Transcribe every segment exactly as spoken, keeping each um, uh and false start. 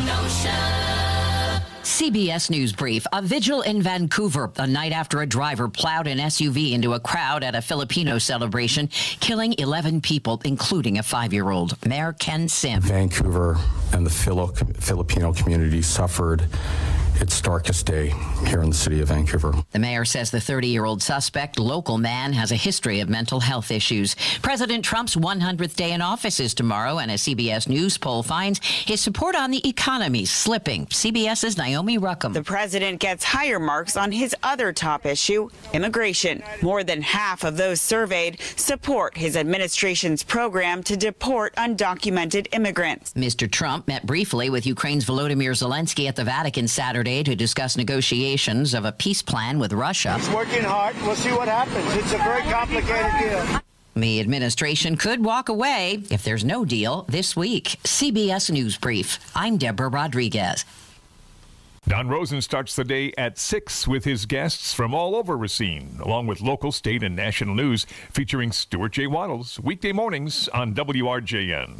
Kenosha. C B S News Brief. A vigil in Vancouver the night after a driver plowed an S U V into a crowd at a Filipino celebration, killing eleven people, including a five-year-old. Mayor Ken Sim. Vancouver and the Filo- Filipino community suffered its darkest day here in the city of Vancouver. The mayor says the thirty-year-old suspect, local man, has a history of mental health issues. President Trump's one hundredth day in office is tomorrow, and a C B S News poll finds his support on the economy slipping. CBS's Naomi Ruckham. The president gets higher marks on his other top issue, immigration. More than half of those surveyed support his administration's program to deport undocumented immigrants. Mister Trump met briefly with Ukraine's Volodymyr Zelensky at the Vatican Saturday to discuss negotiations of a peace plan with Russia. He's working hard. We'll see what happens. It's a very complicated deal. The administration could walk away if there's no deal this week. C B S News Brief. I'm Deborah Rodriguez. Don Rosen starts the day at six with his guests from all over Racine, along with local, state, and national news featuring Stuart J. Waddles, weekday mornings on W R J N.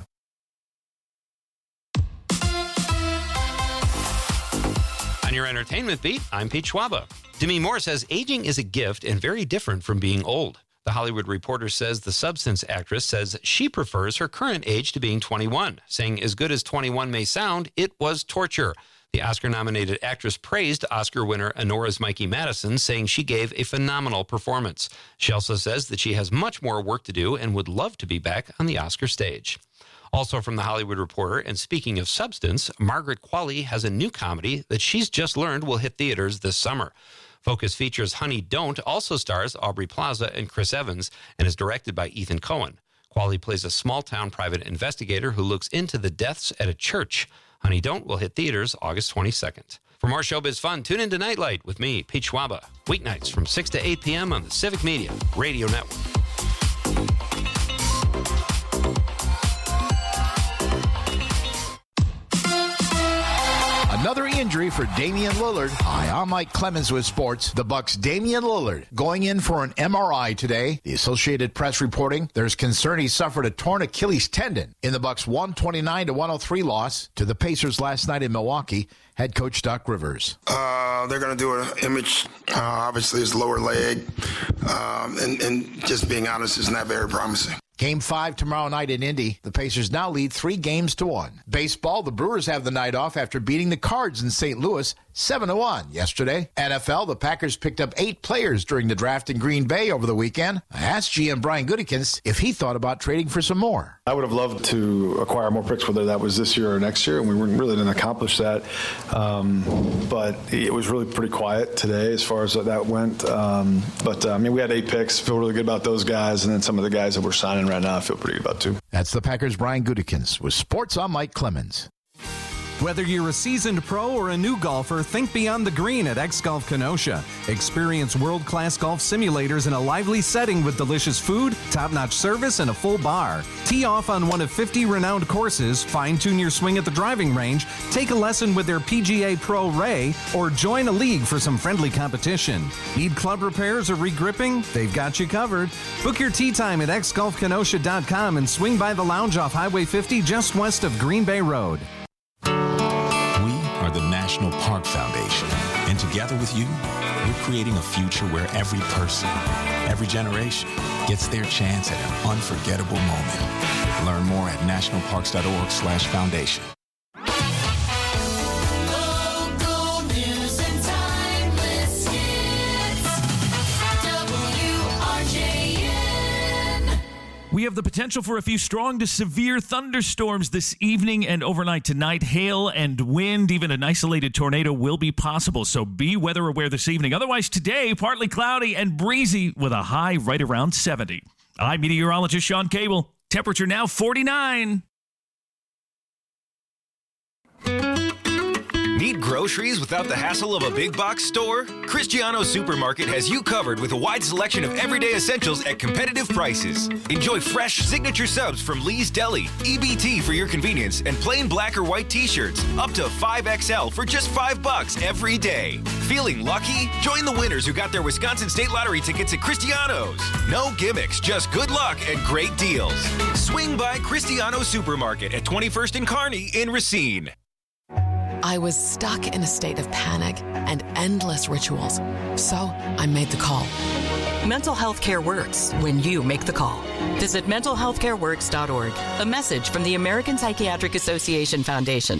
On your entertainment beat, I'm Pete Schwaba. Demi Moore says aging is a gift and very different from being old. The Hollywood Reporter says the Substance actress says she prefers her current age to being twenty-one, saying as good as twenty-one may sound, it was torture. The Oscar-nominated actress praised Oscar winner Honora's Mikey Madison, saying she gave a phenomenal performance. She also says that she has much more work to do and would love to be back on the Oscar stage. Also from the Hollywood Reporter, and speaking of Substance, Margaret Qualley has a new comedy that she's just learned will hit theaters this summer. Focus features Honey Don't also stars Aubrey Plaza and Chris Evans and is directed by Ethan Coen. Qualley plays a small-town private investigator who looks into the deaths at a church. Honey Don't will hit theaters August twenty-second. For more showbiz fun, tune in to Nightlight with me, Pete Schwaba, weeknights from six to eight p.m. on the Civic Media Radio Network. Another injury for Damian Lillard. Hi, I'm Mike Clemens with sports. The Bucks' Damian Lillard going in for an M R I today. The Associated Press reporting there's concern he suffered a torn Achilles tendon in the Bucks' one twenty-nine to one oh three loss to the Pacers last night in Milwaukee. Head coach Doc Rivers. Uh, they're going to do an image. Uh, obviously, his lower leg. Um, and, and just being honest, is not very promising. Game five tomorrow night in Indy. The Pacers now lead three games to one. Baseball, the Brewers have the night off after beating the Cards in Saint Louis seven to one yesterday. N F L, the Packers picked up eight players during the draft in Green Bay over the weekend. I asked G M Brian Gutekunst if he thought about trading for some more. I would have loved to acquire more picks, whether that was this year or next year, and we really didn't accomplish that. Um, but it was really pretty quiet today as far as that went. Um, but, uh, I mean, we had eight picks. Feel really good about those guys, and then some of the guys that we're signing right now I feel pretty good about too. That's the Packers' Brian Gutekunst with Sports. I'm Mike Clemens. Whether you're a seasoned pro or a new golfer, think beyond the green at X Golf Kenosha. Experience world-class golf simulators in a lively setting with delicious food, top-notch service, and a full bar. Tee off on one of fifty renowned courses, fine-tune your swing at the driving range, take a lesson with their P G A Pro Ray, or join a league for some friendly competition. Need club repairs or regripping? They've got you covered. Book your tee time at x golf kenosha dot com and swing by the lounge off Highway fifty just west of Green Bay Road. The National Park Foundation. And together with you, we're creating a future where every person, every generation gets their chance at an unforgettable moment. Learn more at national parks dot org slash foundation. We have the potential for a few strong to severe thunderstorms this evening and overnight tonight. Hail and wind, even an isolated tornado will be possible, so be weather aware this evening. Otherwise, today, partly cloudy and breezy with a high right around seventy. I'm meteorologist Sean Cable. Temperature now forty-nine. Need groceries without the hassle of a big box store? Cristiano Supermarket has you covered with a wide selection of everyday essentials at competitive prices. Enjoy fresh signature subs from Lee's Deli, E B T for your convenience, and plain black or white t-shirts up to five X L for just five bucks every day. Feeling lucky? Join the winners who got their Wisconsin State Lottery tickets at Cristiano's. No gimmicks, just good luck and great deals. Swing by Cristiano Supermarket at twenty-first and Kearney in Racine. I was stuck in a state of panic and endless rituals. So I made the call. Mental health care works when you make the call. Visit mental health care works dot org. A message from the American Psychiatric Association Foundation.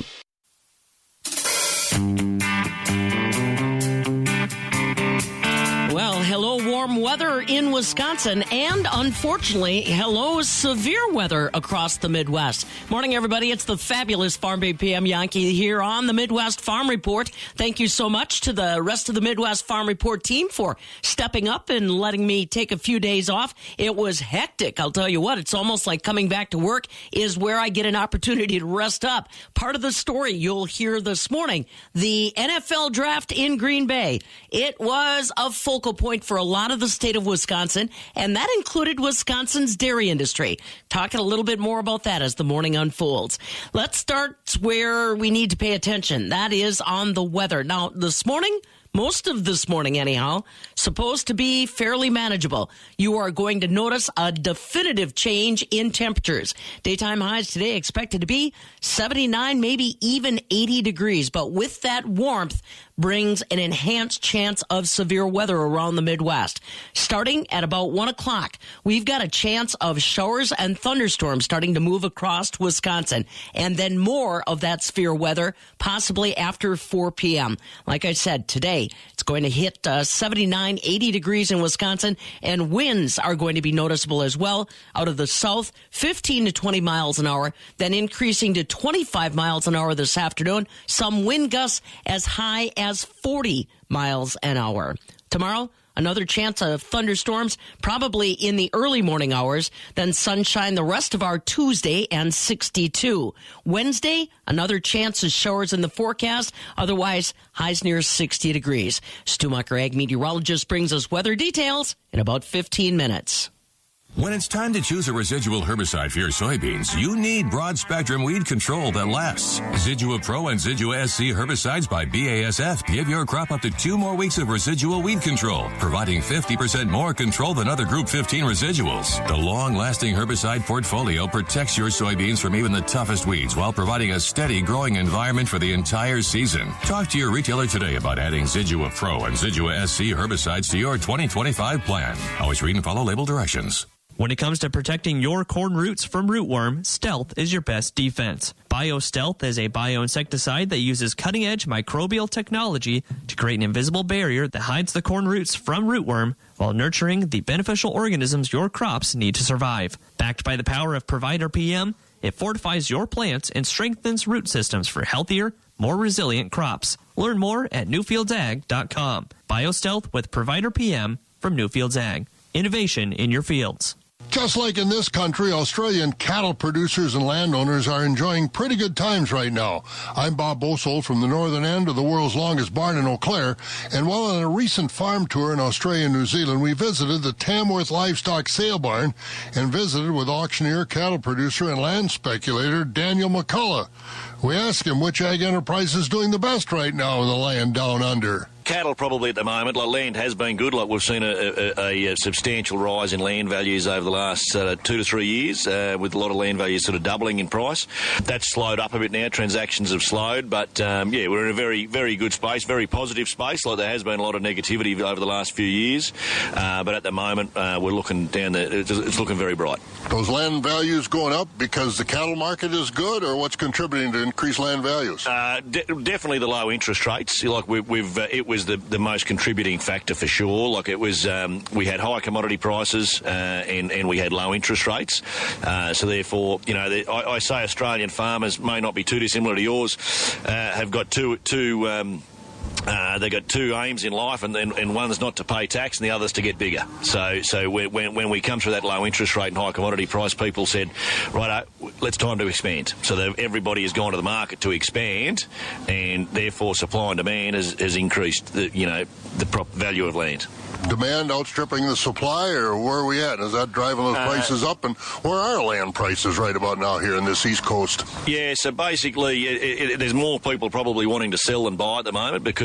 Well, hello, warm weather in Wisconsin, and unfortunately, hello, severe weather across the Midwest. Morning, everybody. It's the fabulous Farm Babe P M Yankee here on the Midwest Farm Report. Thank you so much to the rest of the Midwest Farm Report team for stepping up and letting me take a few days off. It was hectic. I'll tell you what, it's almost like coming back to work is where I get an opportunity to rest up. Part of the story you'll hear this morning, the N F L draft in Green Bay. It was a focal point for a lot of the state of Wisconsin, and that included Wisconsin's dairy industry. Talking a little bit more about that as the morning unfolds. Let's start where we need to pay attention. That is on the weather. Now, this morning, most of this morning anyhow, supposed to be fairly manageable. You are going to notice a definitive change in temperatures. Daytime highs today expected to be seventy-nine, maybe even eighty degrees. But with that warmth brings an enhanced chance of severe weather around the Midwest. Starting at about one o'clock, we've got a chance of showers and thunderstorms starting to move across Wisconsin. And then more of that severe weather possibly after four p.m. Like I said, today it's going to hit uh, seventy-nine, eighty degrees in Wisconsin, and winds are going to be noticeable as well out of the south, fifteen to twenty miles an hour, then increasing to twenty-five miles an hour this afternoon. Some wind gusts as high as forty miles an hour. Tomorrow, another chance of thunderstorms, probably in the early morning hours. Then sunshine the rest of our Tuesday and sixty-two. Wednesday, another chance of showers in the forecast. Otherwise, highs near sixty degrees. Stu Mucker, ag meteorologist, brings us weather details in about fifteen minutes. When it's time to choose a residual herbicide for your soybeans, you need broad-spectrum weed control that lasts. Zidua Pro and Zidua S C herbicides by B A S F give your crop up to two more weeks of residual weed control, providing fifty percent more control than other Group fifteen residuals. The long-lasting herbicide portfolio protects your soybeans from even the toughest weeds while providing a steady growing environment for the entire season. Talk to your retailer today about adding Zidua Pro and Zidua S C herbicides to your twenty twenty-five plan. Always read and follow label directions. When it comes to protecting your corn roots from rootworm, Stealth is your best defense. BioStealth is a bioinsecticide that uses cutting-edge microbial technology to create an invisible barrier that hides the corn roots from rootworm while nurturing the beneficial organisms your crops need to survive. Backed by the power of Provider P M, it fortifies your plants and strengthens root systems for healthier, more resilient crops. Learn more at newfields ag dot com. BioStealth with Provider P M from Newfields Ag. Innovation in your fields. Just like in this country, Australian cattle producers and landowners are enjoying pretty good times right now. I'm Bob Bosold from the northern end of the world's longest barn in Eau Claire, and while on a recent farm tour in Australia and New Zealand, we visited the Tamworth Livestock Sale Barn and visited with auctioneer, cattle producer, and land speculator Daniel McCullough. We asked him which ag enterprise is doing the best right now in the land down under. Cattle probably at the moment. Like, land has been good. Like, we've seen a, a, a substantial rise in land values over the last uh, two to three years, uh, with a lot of land values sort of doubling in price. That's slowed up a bit now. Transactions have slowed, but um, yeah, we're in a very, very good space, very positive space. Like, there has been a lot of negativity over the last few years, uh, but at the moment uh, we're looking down there. It's, it's looking very bright. Those land values going up because the cattle market is good, or what's contributing to increased land values? Uh, de- definitely the low interest rates. Like, we, we've, uh, it was the, the most contributing factor for sure. Like, it was, um, we had high commodity prices uh, and, and we had low interest rates. Uh, so therefore, you know, the, I, I say Australian farmers may not be too dissimilar to yours, uh, have got two, two, um, Uh, they've got two aims in life, and, and, and one's not to pay tax and the other's to get bigger. So so when, when we come through that low interest rate and high commodity price, people said, right, let's time to expand. So everybody has gone to the market to expand, and therefore supply and demand has, has increased the, you know, the prop value of land. Demand outstripping the supply, or where are we at? Is that driving those uh, prices up? And where are land prices right about now here in this East Coast? Yeah, so basically it, it, there's more people probably wanting to sell than buy at the moment because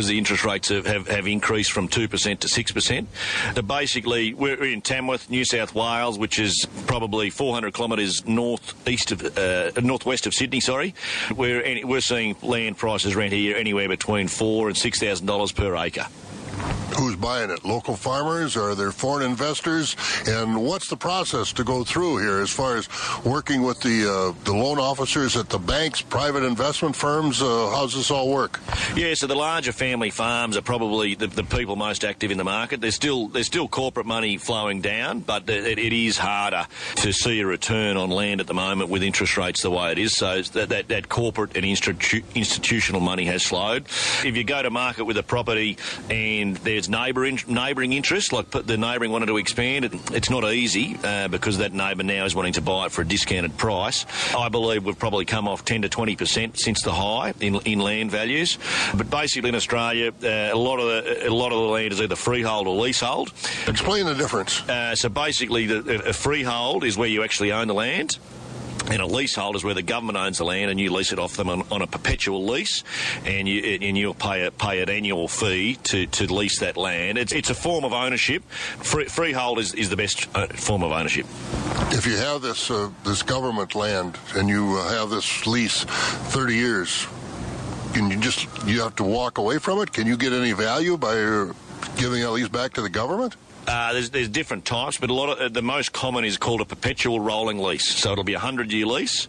the interest rates have, have, have increased from two percent to six percent. So basically, we're in Tamworth, New South Wales, which is probably four hundred kilometres north east of uh, northwest of Sydney. Sorry, we're we're seeing land prices around here anywhere between four and six thousand dollars per acre. Who's buying it? Local farmers? Are there foreign investors? And what's the process to go through here as far as working with the uh, the loan officers at the banks, private investment firms? Uh, how's this all work? Yeah, so the larger family farms are probably the, the people most active in the market. There's still there's still corporate money flowing down, but it, it is harder to see a return on land at the moment with interest rates the way it is. So that that, that corporate and institu- institutional money has slowed. If you go to market with a property and there's neighbouring neighbouring interest, like the neighbouring wanted to expand, it, it's not easy uh, because that neighbour now is wanting to buy it for a discounted price. I believe we've probably come off ten to twenty percent since the high in, in land values. But basically in Australia, uh, a lot of the a lot of the land is either freehold or leasehold. Explain the difference. Uh, so basically, the, a freehold is where you actually own the land. And a leasehold is where the government owns the land and you lease it off them on, on a perpetual lease, and you and you'll pay a, pay an annual fee to, to lease that land. It's it's a form of ownership. Free, freehold is, is the best uh, form of ownership. If you have this uh, this government land and you uh, have this lease thirty years, can you just you have to walk away from it? Can you get any value by uh, giving that lease back to the government? Uh, there's, there's different types, but a lot of uh, the most common is called a perpetual rolling lease. So it'll be a hundred-year lease,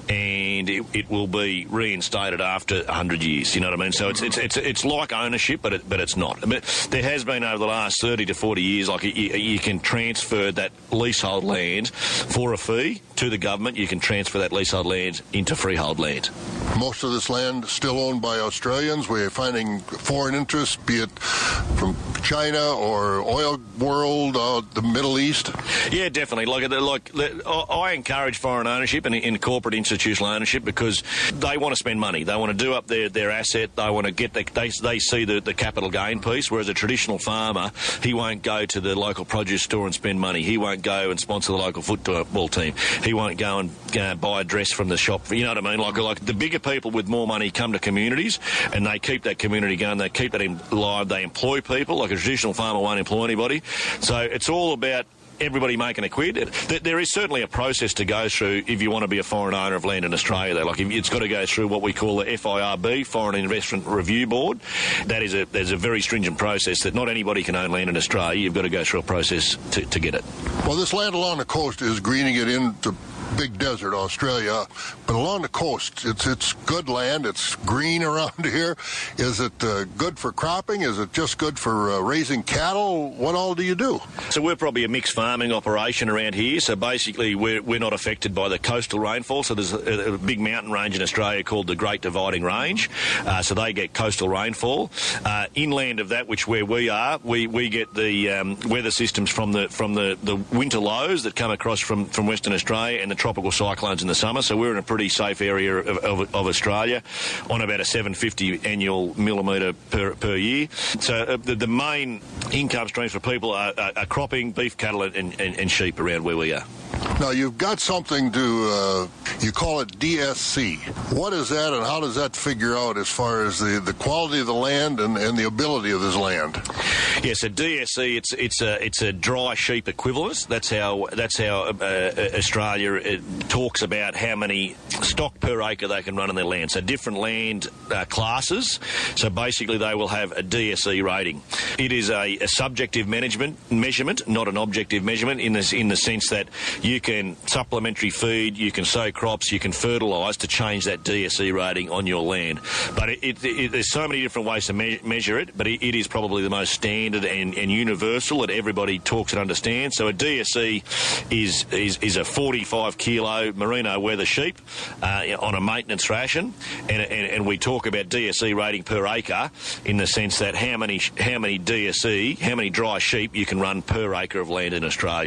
and it, it will be reinstated after a hundred years. You know what I mean? So it's it's it's, it's like ownership, but it, but it's not. But there has been over the last thirty to forty years, like you, you can transfer that leasehold land for a fee to the government. You can transfer that leasehold land into freehold land. Most of this land still owned by Australians. We're finding foreign interests, be it from China or oil world, uh, the Middle East. Yeah, definitely. Like, like I encourage foreign ownership and in corporate institutional ownership because they want to spend money. They want to do up their, their asset. They want to get the, they they see the, the capital gain piece. Whereas a traditional farmer, he won't go to the local produce store and spend money. He won't go and sponsor the local football team. He won't go and uh, buy a dress from the shop. You know what I mean? Like like the bigger people with more money come to communities and they keep that community going. They keep that alive. They employ people. Like a traditional farmer won't employ anybody. So it's all about everybody making a quid. There is certainly a process to go through if you want to be a foreign owner of land in Australia. Though, like it's got to go through what we call the F I R B, Foreign Investment Review Board. That is a there's a very stringent process that not anybody can own land in Australia. You've got to go through a process to, to get it. Well, this land along the coast is greening it into big desert, Australia, but along the coast, it's it's good land. It's green around here. Is it uh, good for cropping? Is it just good for uh, raising cattle? What all do you do? So we're probably a mixed farming operation around here. So basically, we're we're not affected by the coastal rainfall. So there's a, a big mountain range in Australia called the Great Dividing Range. Uh, so they get coastal rainfall. Uh, inland of that, which where we are, we we get the um, weather systems from the from the, the winter lows that come across from, from Western Australia and the tropical cyclones in the summer, so we're in a pretty safe area of, of, of Australia on about a seven hundred fifty annual millimetre per, per year. So uh, the, the main income streams for people are, are, are cropping, beef cattle and, and, and sheep around where we are. Now, you've got something to, uh, you call it D S C. What is that and how does that figure out as far as the, the quality of the land and, and the ability of this land? Yeah, so D S C, it's it's a it's a dry sheep equivalent. That's how that's how uh, Australia it talks about how many stock per acre they can run on their land. So different land uh, classes. So basically, they will have a D S C rating. It is a, a subjective management measurement, not an objective measurement, in this in the sense that you can supplementary feed, you can sow crops, you can fertilise to change that D S C rating on your land. But it, it, it, there's so many different ways to me- measure it, but it, it is probably the most standard and, and universal that everybody talks and understands. So a D S C is is, is a forty-five kilo merino weather sheep uh, on a maintenance ration, and, and, and we talk about D S C rating per acre in the sense that how many how many D S C, how many dry sheep you can run per acre of land in Australia.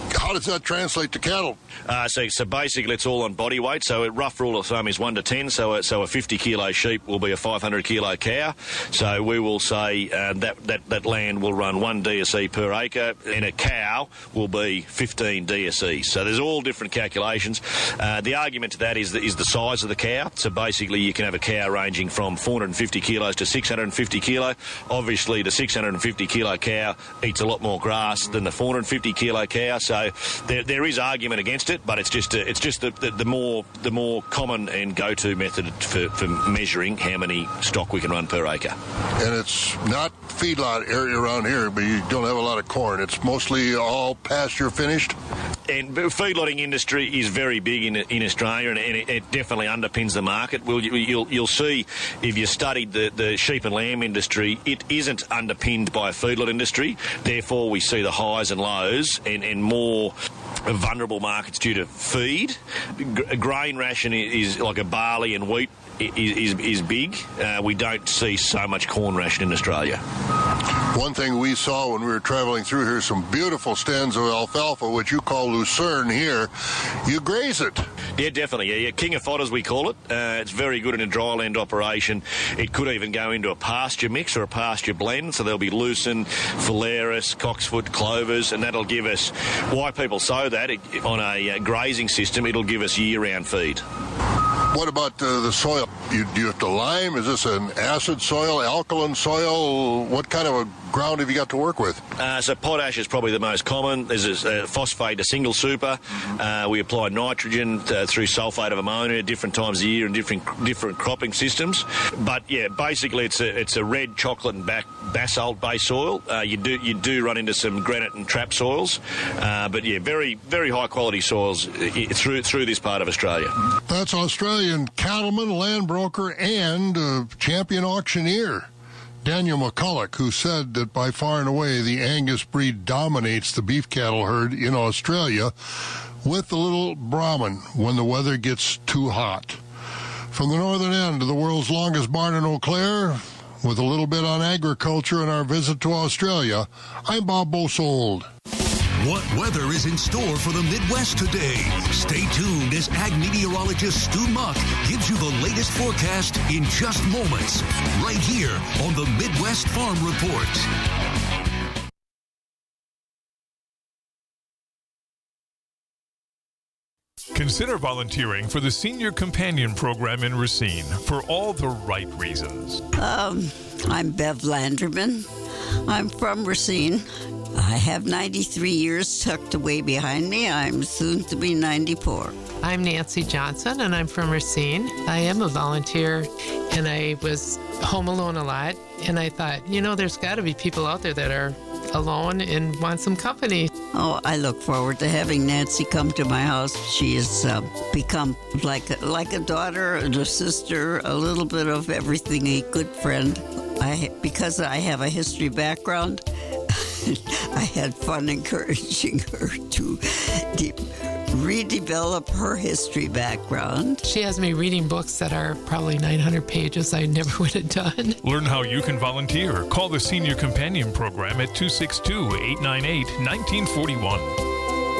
How does that translate to cattle? Uh, so, so basically, it's all on body weight. So, a rough rule of thumb is one to ten. So, a, so a fifty kilo sheep will be a five hundred kilo cow. So, we will say uh, that, that that land will run one D S E per acre, and a cow will be fifteen D S Es. So, there's all different calculations. Uh, the argument to that is the, is the size of the cow. So, basically, you can have a cow ranging from four hundred fifty kilos to six hundred fifty kilo. Obviously, the six hundred fifty kilo cow eats a lot more grass than the four hundred fifty kilo cow. So, there, there is argument against it, but it's just a, it's just the, the, the more the more common and go-to method for, for measuring how many stock we can run per acre. And it's not feedlot area around here, but you don't have a lot of corn. It's mostly all pasture finished. And feedlotting industry is very big in in Australia, and it, it definitely underpins the market. Well, you, you'll you'll see if you studied the, the sheep and lamb industry, it isn't underpinned by a feedlot industry. Therefore, we see the highs and lows and, and more vulnerable markets due to feed. A grain ration is like a barley and wheat is is, is big. Uh, we don't see so much corn ration in Australia. One thing we saw when we were traveling through here, some beautiful stands of alfalfa, which you call lucerne here. You graze it. Yeah, definitely. Yeah, yeah. King of Fodders, we call it. Uh, it's very good in a dryland operation. It could even go into a pasture mix or a pasture blend. So there'll be lucerne, phalaris, cocksfoot, clovers, and that'll give us, why people sow that, it, on a uh, grazing system, it'll give us year-round feed. What about uh, the soil? You, do you have to lime? Is this an acid soil, alkaline soil? What kind of a ground have you got to work with? Uh, so potash is probably the most common. There's a, a phosphate, a single super. Uh, we apply nitrogen uh, through sulphate of ammonia different times a year in different different cropping systems. But yeah, basically it's a it's a red chocolate and back basalt based soil. Uh, you do you do run into some granite and trap soils, uh, but yeah, very very high quality soils through through this part of Australia. That's Australian cattleman, land broker, and uh, champion auctioneer Daniel McCulloch, who said that by far and away the Angus breed dominates the beef cattle herd in Australia, with the little Brahman when the weather gets too hot. From the northern end of the world's longest barn in Eau Claire, with a little bit on agriculture and our visit to Australia, I'm Bob Bosold. What weather is in store for the Midwest today? Stay tuned as ag meteorologist Stu Muck gives you the latest forecast in just moments, right here on the Midwest Farm Report. Consider volunteering for the Senior Companion Program in Racine for all the right reasons. Um, I'm Bev Landerman. I'm from Racine. I have ninety-three years tucked away behind me. I'm soon to be ninety-four. I'm Nancy Johnson, and I'm from Racine. I am a volunteer, and I was home alone a lot. And I thought, you know, there's got to be people out there that are alone and want some company. Oh, I look forward to having Nancy come to my house. She has uh, become like a, like a daughter and a sister, a little bit of everything, a good friend. I because I have a history background, I had fun encouraging her to de- redevelop her history background. She has me reading books that are probably nine hundred pages I never would have done. Learn how you can volunteer. Call the Senior Companion Program at two six two, eight nine eight, one nine four one.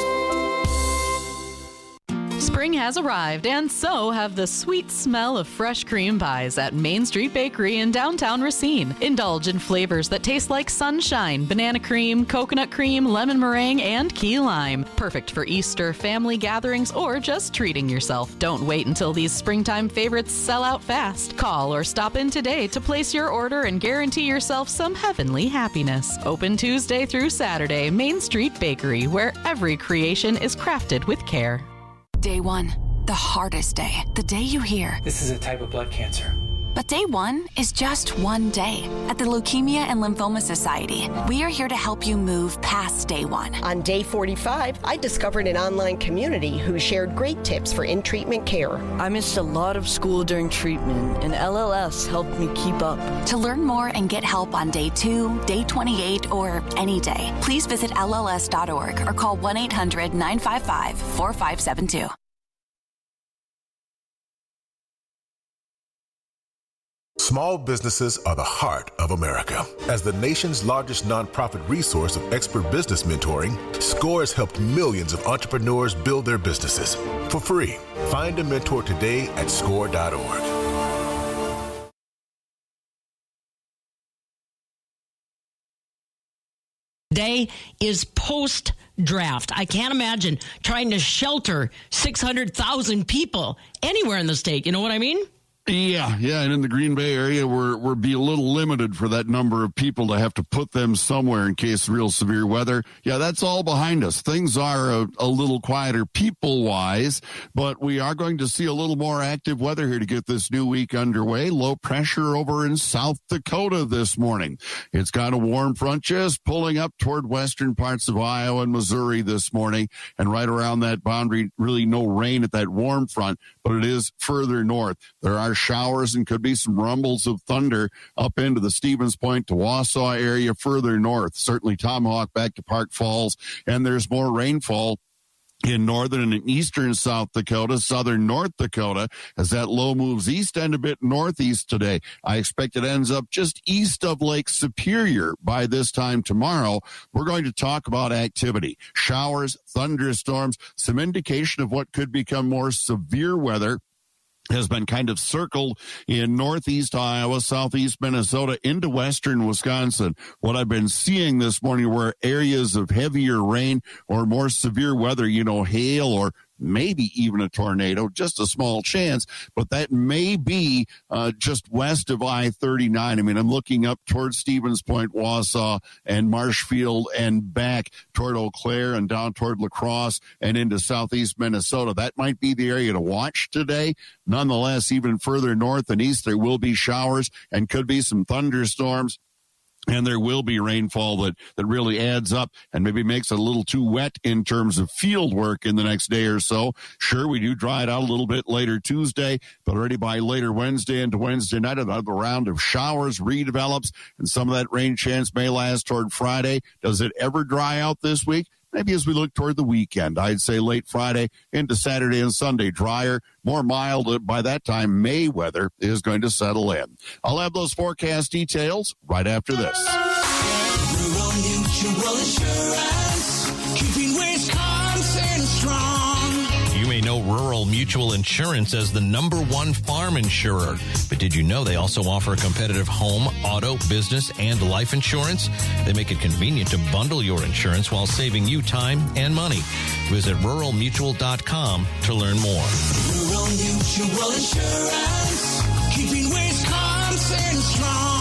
Spring has arrived, and so have the sweet smell of fresh cream pies at Main Street Bakery in downtown Racine. Indulge in flavors that taste like sunshine, banana cream, coconut cream, lemon meringue, and key lime. Perfect for Easter, family gatherings, or just treating yourself. Don't wait until these springtime favorites sell out fast. Call or stop in today to place your order and guarantee yourself some heavenly happiness. Open Tuesday through Saturday, Main Street Bakery, where every creation is crafted with care. Day one, the hardest day. The day you hear, this is a type of blood cancer. But day one is just one day. At the Leukemia and Lymphoma Society, we are here to help you move past day one. On day forty-five, I discovered an online community who shared great tips for in-treatment care. I missed a lot of school during treatment, and L L S helped me keep up. To learn more and get help on day two, day twenty-eight, or any day, please visit L L S dot org or call one eight hundred, nine five five, four five seven two. Small businesses are the heart of America. As the nation's largest nonprofit resource of expert business mentoring, SCORE has helped millions of entrepreneurs build their businesses for free. Find a mentor today at score dot org. Day is post-draft. I can't imagine trying to shelter six hundred thousand people anywhere in the state. You know what I mean? Yeah, yeah, and in the Green Bay area, we're we're be a little limited for that number of people to have to put them somewhere in case of real severe weather. Yeah, that's all behind us. Things are a, a little quieter people-wise, but we are going to see a little more active weather here to get this new week underway. Low pressure over in South Dakota this morning. It's got a warm front just pulling up toward western parts of Iowa and Missouri this morning, and right around that boundary, really no rain at that warm front, but it is further north. There are showers and could be some rumbles of thunder up into the Stevens Point to Wausau area further north. Certainly Tomahawk back to Park Falls, and there's more rainfall in northern and eastern South Dakota, southern North Dakota, as that low moves east and a bit northeast today. I expect it ends up just east of Lake Superior by this time tomorrow. We're going to talk about activity, showers, thunderstorms, some indication of what could become more severe weather has been kind of circled in northeast Iowa, southeast Minnesota, into western Wisconsin. What I've been seeing this morning were areas of heavier rain or more severe weather, you know, hail or maybe even a tornado, just a small chance, but that may be uh, just west of I thirty-nine. I mean, I'm looking up towards Stevens Point, Wausau, and Marshfield, and back toward Eau Claire and down toward La Crosse and into southeast Minnesota. That might be the area to watch today. Nonetheless, even further north and east, there will be showers and could be some thunderstorms. And there will be rainfall that, that really adds up and maybe makes it a little too wet in terms of field work in the next day or so. Sure, we do dry it out a little bit later Tuesday, but already by later Wednesday into Wednesday night, another round of showers redevelops, and some of that rain chance may last toward Friday. Does it ever dry out this week? Maybe as we look toward the weekend, I'd say late Friday into Saturday and Sunday, drier, more mild. By that time, May weather is going to settle in. I'll have those forecast details right after this. Rural Mutual Insurance, keeping Wisconsin strong. You may know Rural Mutual Insurance as the number one farm insurer. But did you know they also offer competitive home, auto, business, and life insurance? They make it convenient to bundle your insurance while saving you time and money. Visit rural mutual dot com to learn more. Rural Mutual Insurance, keeping Wisconsin strong.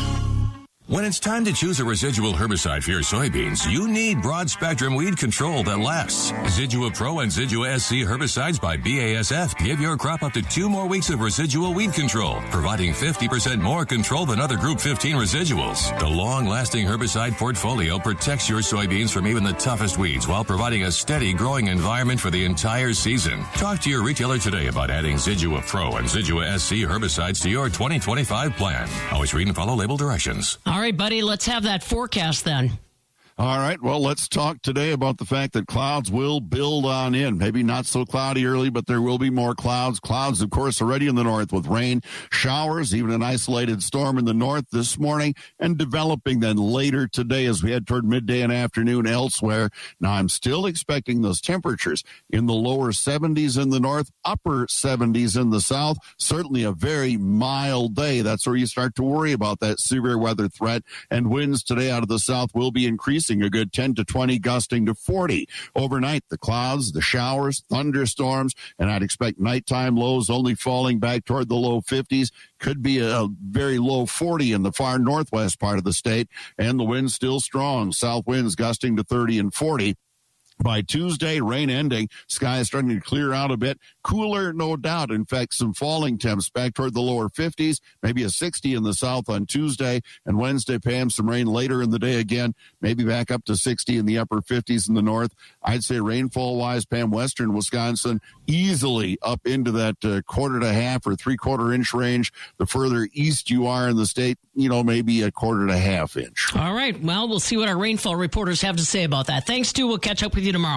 When it's time to choose a residual herbicide for your soybeans, you need broad-spectrum weed control that lasts. Zidua Pro and Zidua S C herbicides by B A S F give your crop up to two more weeks of residual weed control, providing fifty percent more control than other Group fifteen residuals. The long-lasting herbicide portfolio protects your soybeans from even the toughest weeds while providing a steady growing environment for the entire season. Talk to your retailer today about adding Zidua Pro and Zidua S C herbicides to your twenty twenty-five plan. Always read and follow label directions. All right, buddy, let's have that forecast then. All right, well, let's talk today about the fact that clouds will build on in. Maybe not so cloudy early, but there will be more clouds. Clouds, of course, already in the north with rain, showers, even an isolated storm in the north this morning, and developing then later today as we head toward midday and afternoon elsewhere. Now, I'm still expecting those temperatures in the lower seventies in the north, upper seventies in the south. Certainly a very mild day. That's where you start to worry about that severe weather threat. And winds today out of the south will be increasing a good ten to twenty, gusting to forty. Overnight, the clouds, the showers, thunderstorms, and I'd expect nighttime lows only falling back toward the low fifties. Could be a very low forty in the far northwest part of the state, and the wind's still strong. South winds gusting to thirty and forty. By Tuesday, rain ending, skies starting to clear out a bit. Cooler, no doubt. In fact, some falling temps back toward the lower fifties, maybe a sixty in the south on Tuesday. And Wednesday, Pam, some rain later in the day again, maybe back up to sixty in the upper fifties in the north. I'd say rainfall-wise, Pam, western Wisconsin, easily up into that uh, quarter to half or three-quarter inch range. The further east you are in the state, you know, maybe a quarter to half inch. All right. Well, we'll see what our rainfall reporters have to say about that. Thanks, Stu. We'll catch up with you tomorrow.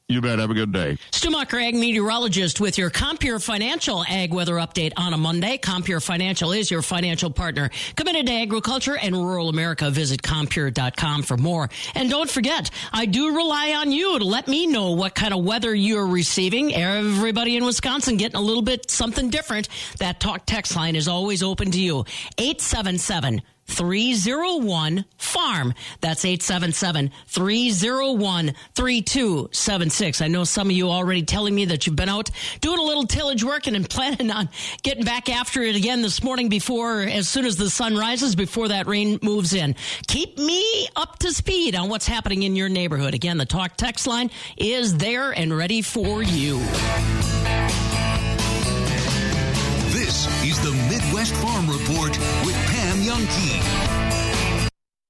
You bet. Have a good day. Stu Mucker, ag meteorologist, with your Compure Financial ag weather update on a Monday. Compure Financial is your financial partner committed to agriculture and rural America. Visit compure dot com for more. And don't forget, I do rely on you to let me know what kind of weather you're receiving. Everybody in Wisconsin getting a little bit something different. That talk text line is always open to you. eight seven seven, three oh one, farm. That's eight seven seven, three oh one, three two seven six. I know some of you already telling me that you've been out doing a little tillage work and planning on getting back after it again this morning before, as soon as the sun rises, before that rain moves in. Keep me up to speed on what's happening in your neighborhood. Again, the talk text line is there and ready for you. This is the Midwest Farm Report with Pam Jahnke.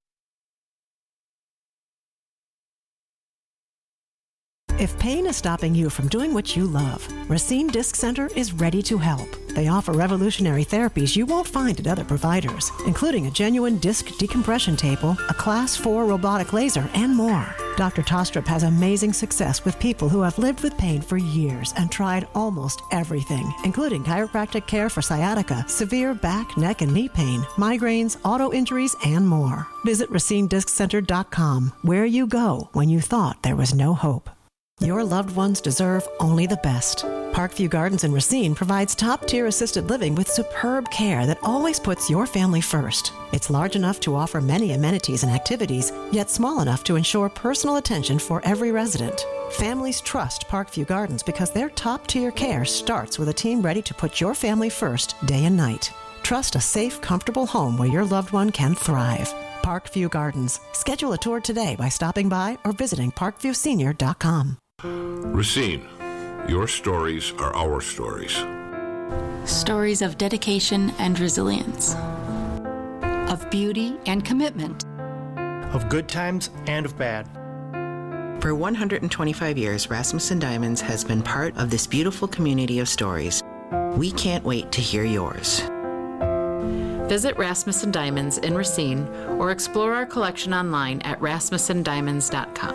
If pain is stopping you from doing what you love, Racine Disc Center is ready to help. They offer revolutionary therapies you won't find at other providers, including a genuine disc decompression table, a class four robotic laser, and more. Doctor Tostrup has amazing success with people who have lived with pain for years and tried almost everything, including chiropractic care for sciatica, severe back, neck, and knee pain, migraines, auto injuries, and more. Visit racine disc center dot com, where you go when you thought there was no hope. Your loved ones deserve only the best. Parkview Gardens in Racine provides top-tier assisted living with superb care that always puts your family first. It's large enough to offer many amenities and activities, yet small enough to ensure personal attention for every resident. Families trust Parkview Gardens because their top-tier care starts with a team ready to put your family first day and night. Trust a safe, comfortable home where your loved one can thrive. Parkview Gardens. Schedule a tour today by stopping by or visiting parkview senior dot com. Racine, your stories are our stories. Stories of dedication and resilience. Of beauty and commitment. Of good times and of bad. For one hundred twenty-five years, Rasmussen Diamonds has been part of this beautiful community of stories. We can't wait to hear yours. Visit Rasmussen Diamonds in Racine or explore our collection online at rasmussen diamonds dot com.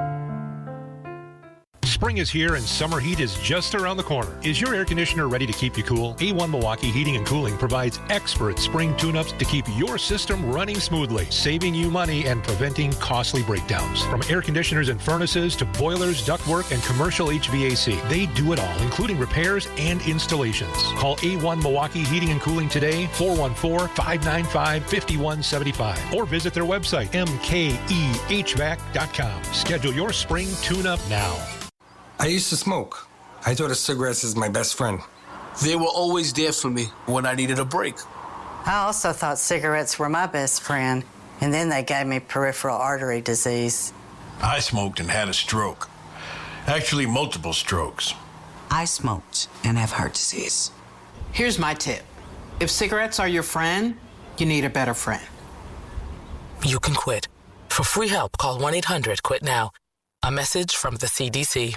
Spring is here and summer heat is just around the corner. Is your air conditioner ready to keep you cool? A one Milwaukee Heating and Cooling provides expert spring tune-ups to keep your system running smoothly, saving you money and preventing costly breakdowns. From air conditioners and furnaces to boilers, ductwork, and commercial H V A C, they do it all, including repairs and installations. Call A one Milwaukee Heating and Cooling today, four one four, five nine five, five one seven five, or visit their website, m k e h v a c dot com. Schedule your spring tune-up now. I used to smoke. I thought of cigarettes as my best friend. They were always there for me when I needed a break. I also thought cigarettes were my best friend, and then they gave me peripheral artery disease. I smoked and had a stroke. Actually, multiple strokes. I smoked and have heart disease. Here's my tip. If cigarettes are your friend, you need a better friend. You can quit. For free help, call one eight hundred quit now. A message from the C D C.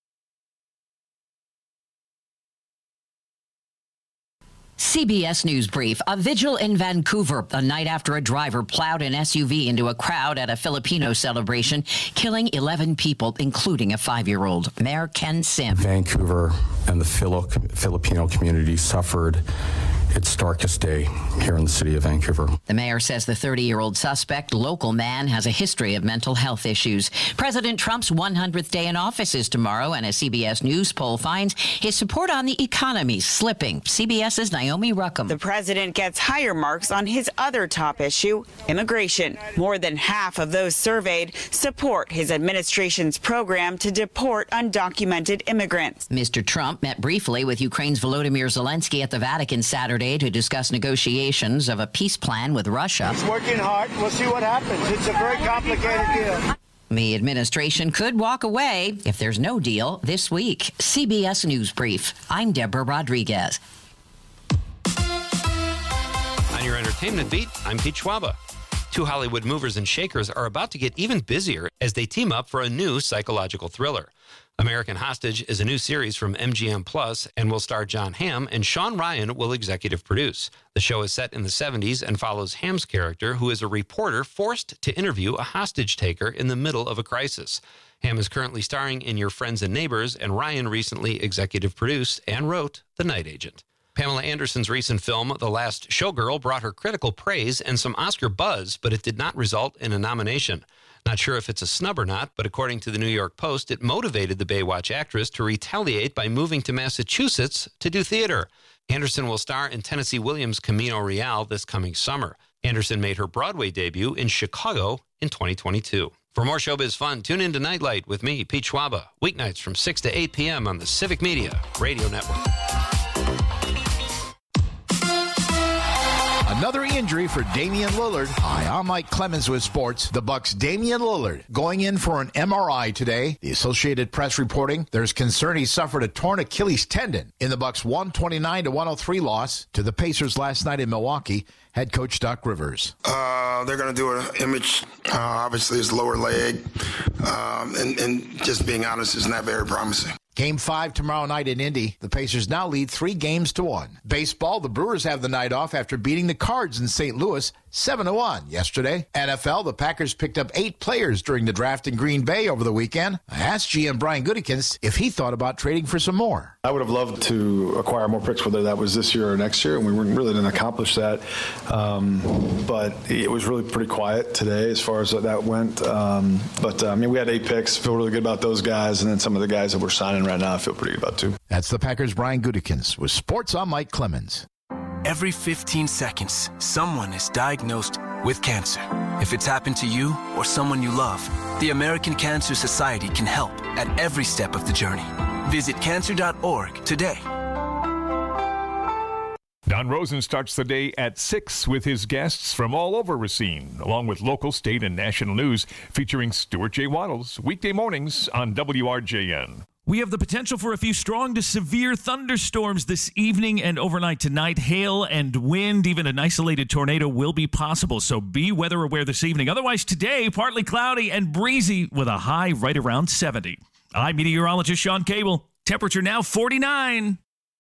C B S News Brief. A vigil in Vancouver the night after a driver plowed an S U V into a crowd at a Filipino celebration, killing eleven people, including a five-year-old. Mayor Ken Sim. Vancouver and the Filo- Filipino community suffered its darkest day here in the city of Vancouver. The mayor says the thirty-year-old suspect, local man, has a history of mental health issues. President Trump's one hundredth day in office is tomorrow, and a C B S News poll finds his support on the economy slipping. CBS's Naomi Ruckham. The president gets higher marks on his other top issue, immigration. More than half of those surveyed support his administration's program to deport undocumented immigrants. Mister Trump met briefly with Ukraine's Volodymyr Zelensky at the Vatican Saturday to discuss negotiations of a peace plan with Russia. He's working hard. We'll see what happens. It's a very complicated deal. The administration could walk away if there's no deal this week. C B S News Brief. I'm Deborah Rodriguez. On your entertainment beat, I'm Pete Schwaba. Two Hollywood movers and shakers are about to get even busier as they team up for a new psychological thriller. American Hostage is a new series from M G M Plus and will star John Hamm, and Sean Ryan will executive produce. The show is set in the seventies and follows Hamm's character, who is a reporter forced to interview a hostage taker in the middle of a crisis. Hamm is currently starring in Your Friends and Neighbors, and Ryan recently executive produced and wrote The Night Agent. Pamela Anderson's recent film, The Last Showgirl, brought her critical praise and some Oscar buzz, but it did not result in a nomination. Not sure if it's a snub or not, but according to the New York Post, it motivated the Baywatch actress to retaliate by moving to Massachusetts to do theater. Anderson will star in Tennessee Williams' Camino Real this coming summer. Anderson made her Broadway debut in Chicago in twenty twenty-two. For more showbiz fun, tune in to Nightlight with me, Pete Schwaba, weeknights from six to eight p.m. on the Civic Media Radio Network. Another injury for Damian Lillard. Hi, I'm Mike Clemens with sports. The Bucks' Damian Lillard going in for an M R I today. The Associated Press reporting there's concern he suffered a torn Achilles tendon in the Bucks' one twenty-nine to one oh three loss to the Pacers last night in Milwaukee. Head coach Doc Rivers. Uh, they're going to do an image. Uh, obviously, his lower leg. Um, and, and just being honest, is not very promising. Game five tomorrow night in Indy. The Pacers now lead three games to one. Baseball, the Brewers have the night off after beating the Cards in Saint Louis seven to one yesterday. N F L, the Packers picked up eight players during the draft in Green Bay over the weekend. I asked G M Brian Gutekunst if he thought about trading for some more. I would have loved to acquire more picks, whether that was this year or next year, and we really didn't accomplish that. Um, but it was really pretty quiet today as far as that went. Um, but, uh, I mean, we had eight picks. Feel really good about those guys, and then some of the guys that we're signing right now I feel pretty good about, too. That's the Packers' Brian Gutekunst with Sports. I'm Mike Clemens. Every fifteen seconds, someone is diagnosed with cancer. If it's happened to you or someone you love, the American Cancer Society can help at every step of the journey. Visit cancer dot org today. Don Rosen starts the day at six with his guests from all over Racine, along with local, state, and national news, featuring Stuart J. Waddles, weekday mornings on W R J N. We have the potential for a few strong to severe thunderstorms this evening and overnight tonight. Hail and wind, even an isolated tornado will be possible, so be weather aware this evening. Otherwise, today, partly cloudy and breezy with a high right around seventy. I'm meteorologist Sean Cable. Temperature now forty-nine.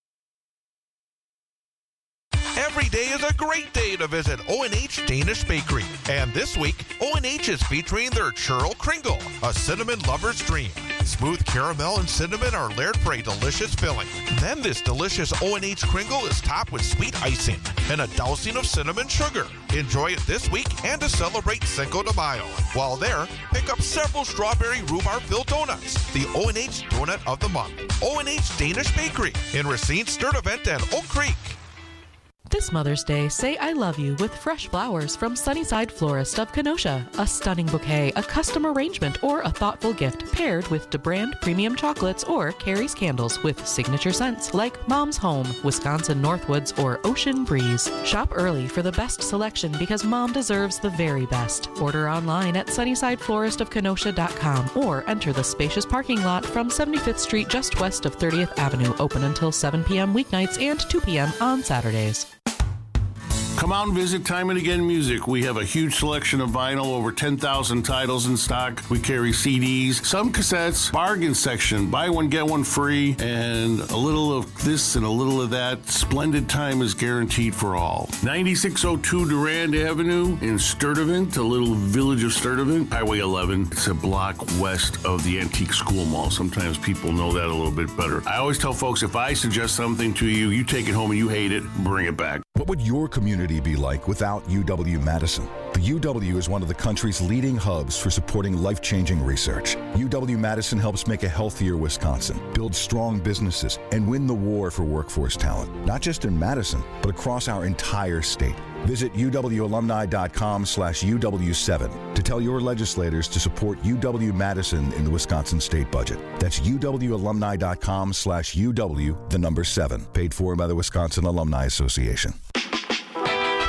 Every day is a great day to visit O and H Danish Bakery. And this week, O and H is featuring their Churl Kringle, a cinnamon lover's dream. Smooth caramel and cinnamon are layered for a delicious filling. Then this delicious O and H Kringle is topped with sweet icing and a dousing of cinnamon sugar. Enjoy it this week and to celebrate Cinco de Mayo. While there, pick up several strawberry rhubarb-filled donuts, the O and H Donut of the Month. O and H Danish Bakery in Racine, Sturtevant, and Oak Creek. This Mother's Day, say I love you with fresh flowers from Sunnyside Florist of Kenosha. A stunning bouquet, a custom arrangement, or a thoughtful gift paired with DeBrand premium chocolates or Carrie's candles with signature scents like Mom's Home, Wisconsin Northwoods, or Ocean Breeze. Shop early for the best selection because Mom deserves the very best. Order online at sunnyside florist of kenosha dot com or enter the spacious parking lot from seventy-fifth Street just west of thirtieth Avenue, open until seven p.m. weeknights and two p.m. on Saturdays. Come out and visit Time and Again Music. We have a huge selection of vinyl, over ten thousand titles in stock. We carry C Ds, some cassettes, bargain section, buy one, get one free, and a little of this and a little of that. Splendid time is guaranteed for all. ninety-six oh two Durand Avenue in Sturtevant, a little village of Sturtevant, Highway eleven. It's a block west of the Antique School Mall. Sometimes people know that a little bit better. I always tell folks, if I suggest something to you, you take it home and you hate it, bring it back. What would your community be like without U W-Madison? The U W is one of the country's leading hubs for supporting life-changing research. U W-Madison helps make a healthier Wisconsin, build strong businesses, and win the war for workforce talent, not just in Madison, but across our entire state. Visit U W alumni dot com slash U W seven to tell your legislators to support U W-Madison in the Wisconsin state budget. That's U W alumni dot com slash U W, the number seven, paid for by the Wisconsin Alumni Association.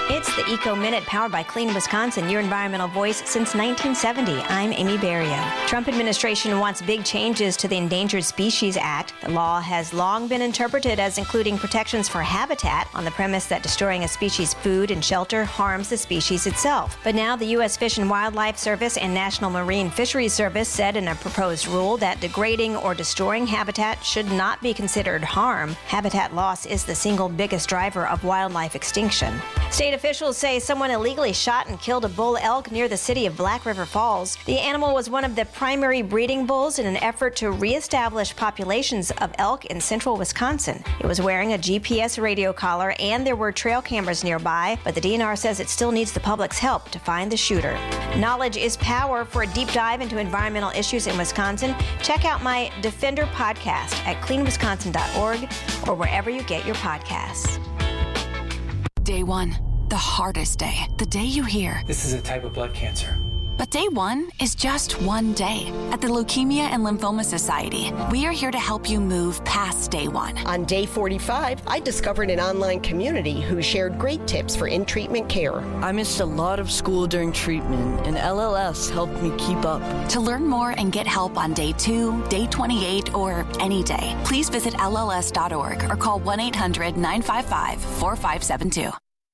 It's the Eco Minute powered by Clean Wisconsin, your environmental voice since nineteen seventy. I'm Amy Berrio. Trump administration wants big changes to the Endangered Species Act. The law has long been interpreted as including protections for habitat on the premise that destroying a species' food and shelter harms the species itself. But now the U S Fish and Wildlife Service and National Marine Fisheries Service said in a proposed rule that degrading or destroying habitat should not be considered harm. Habitat loss is the single biggest driver of wildlife extinction. State officials say someone illegally shot and killed a bull elk near the city of Black River Falls. The animal was one of the primary breeding bulls in an effort to reestablish populations of elk in central Wisconsin. It was wearing a G P S radio collar and there were trail cameras nearby, but the D N R says it still needs the public's help to find the shooter. Knowledge is power. For a deep dive into environmental issues in Wisconsin, check out my Defender podcast at clean wisconsin dot org or wherever you get your podcasts. Day one, the hardest day. The day you hear, this is a type of blood cancer. But day one is just one day. At the Leukemia and Lymphoma Society, we are here to help you move past day one. On day forty-five, I discovered an online community who shared great tips for in-treatment care. I missed a lot of school during treatment, and L L S helped me keep up. To learn more and get help on day two, day twenty-eight, or any day, please visit L L S dot org or call one eight hundred nine five five four five seven two.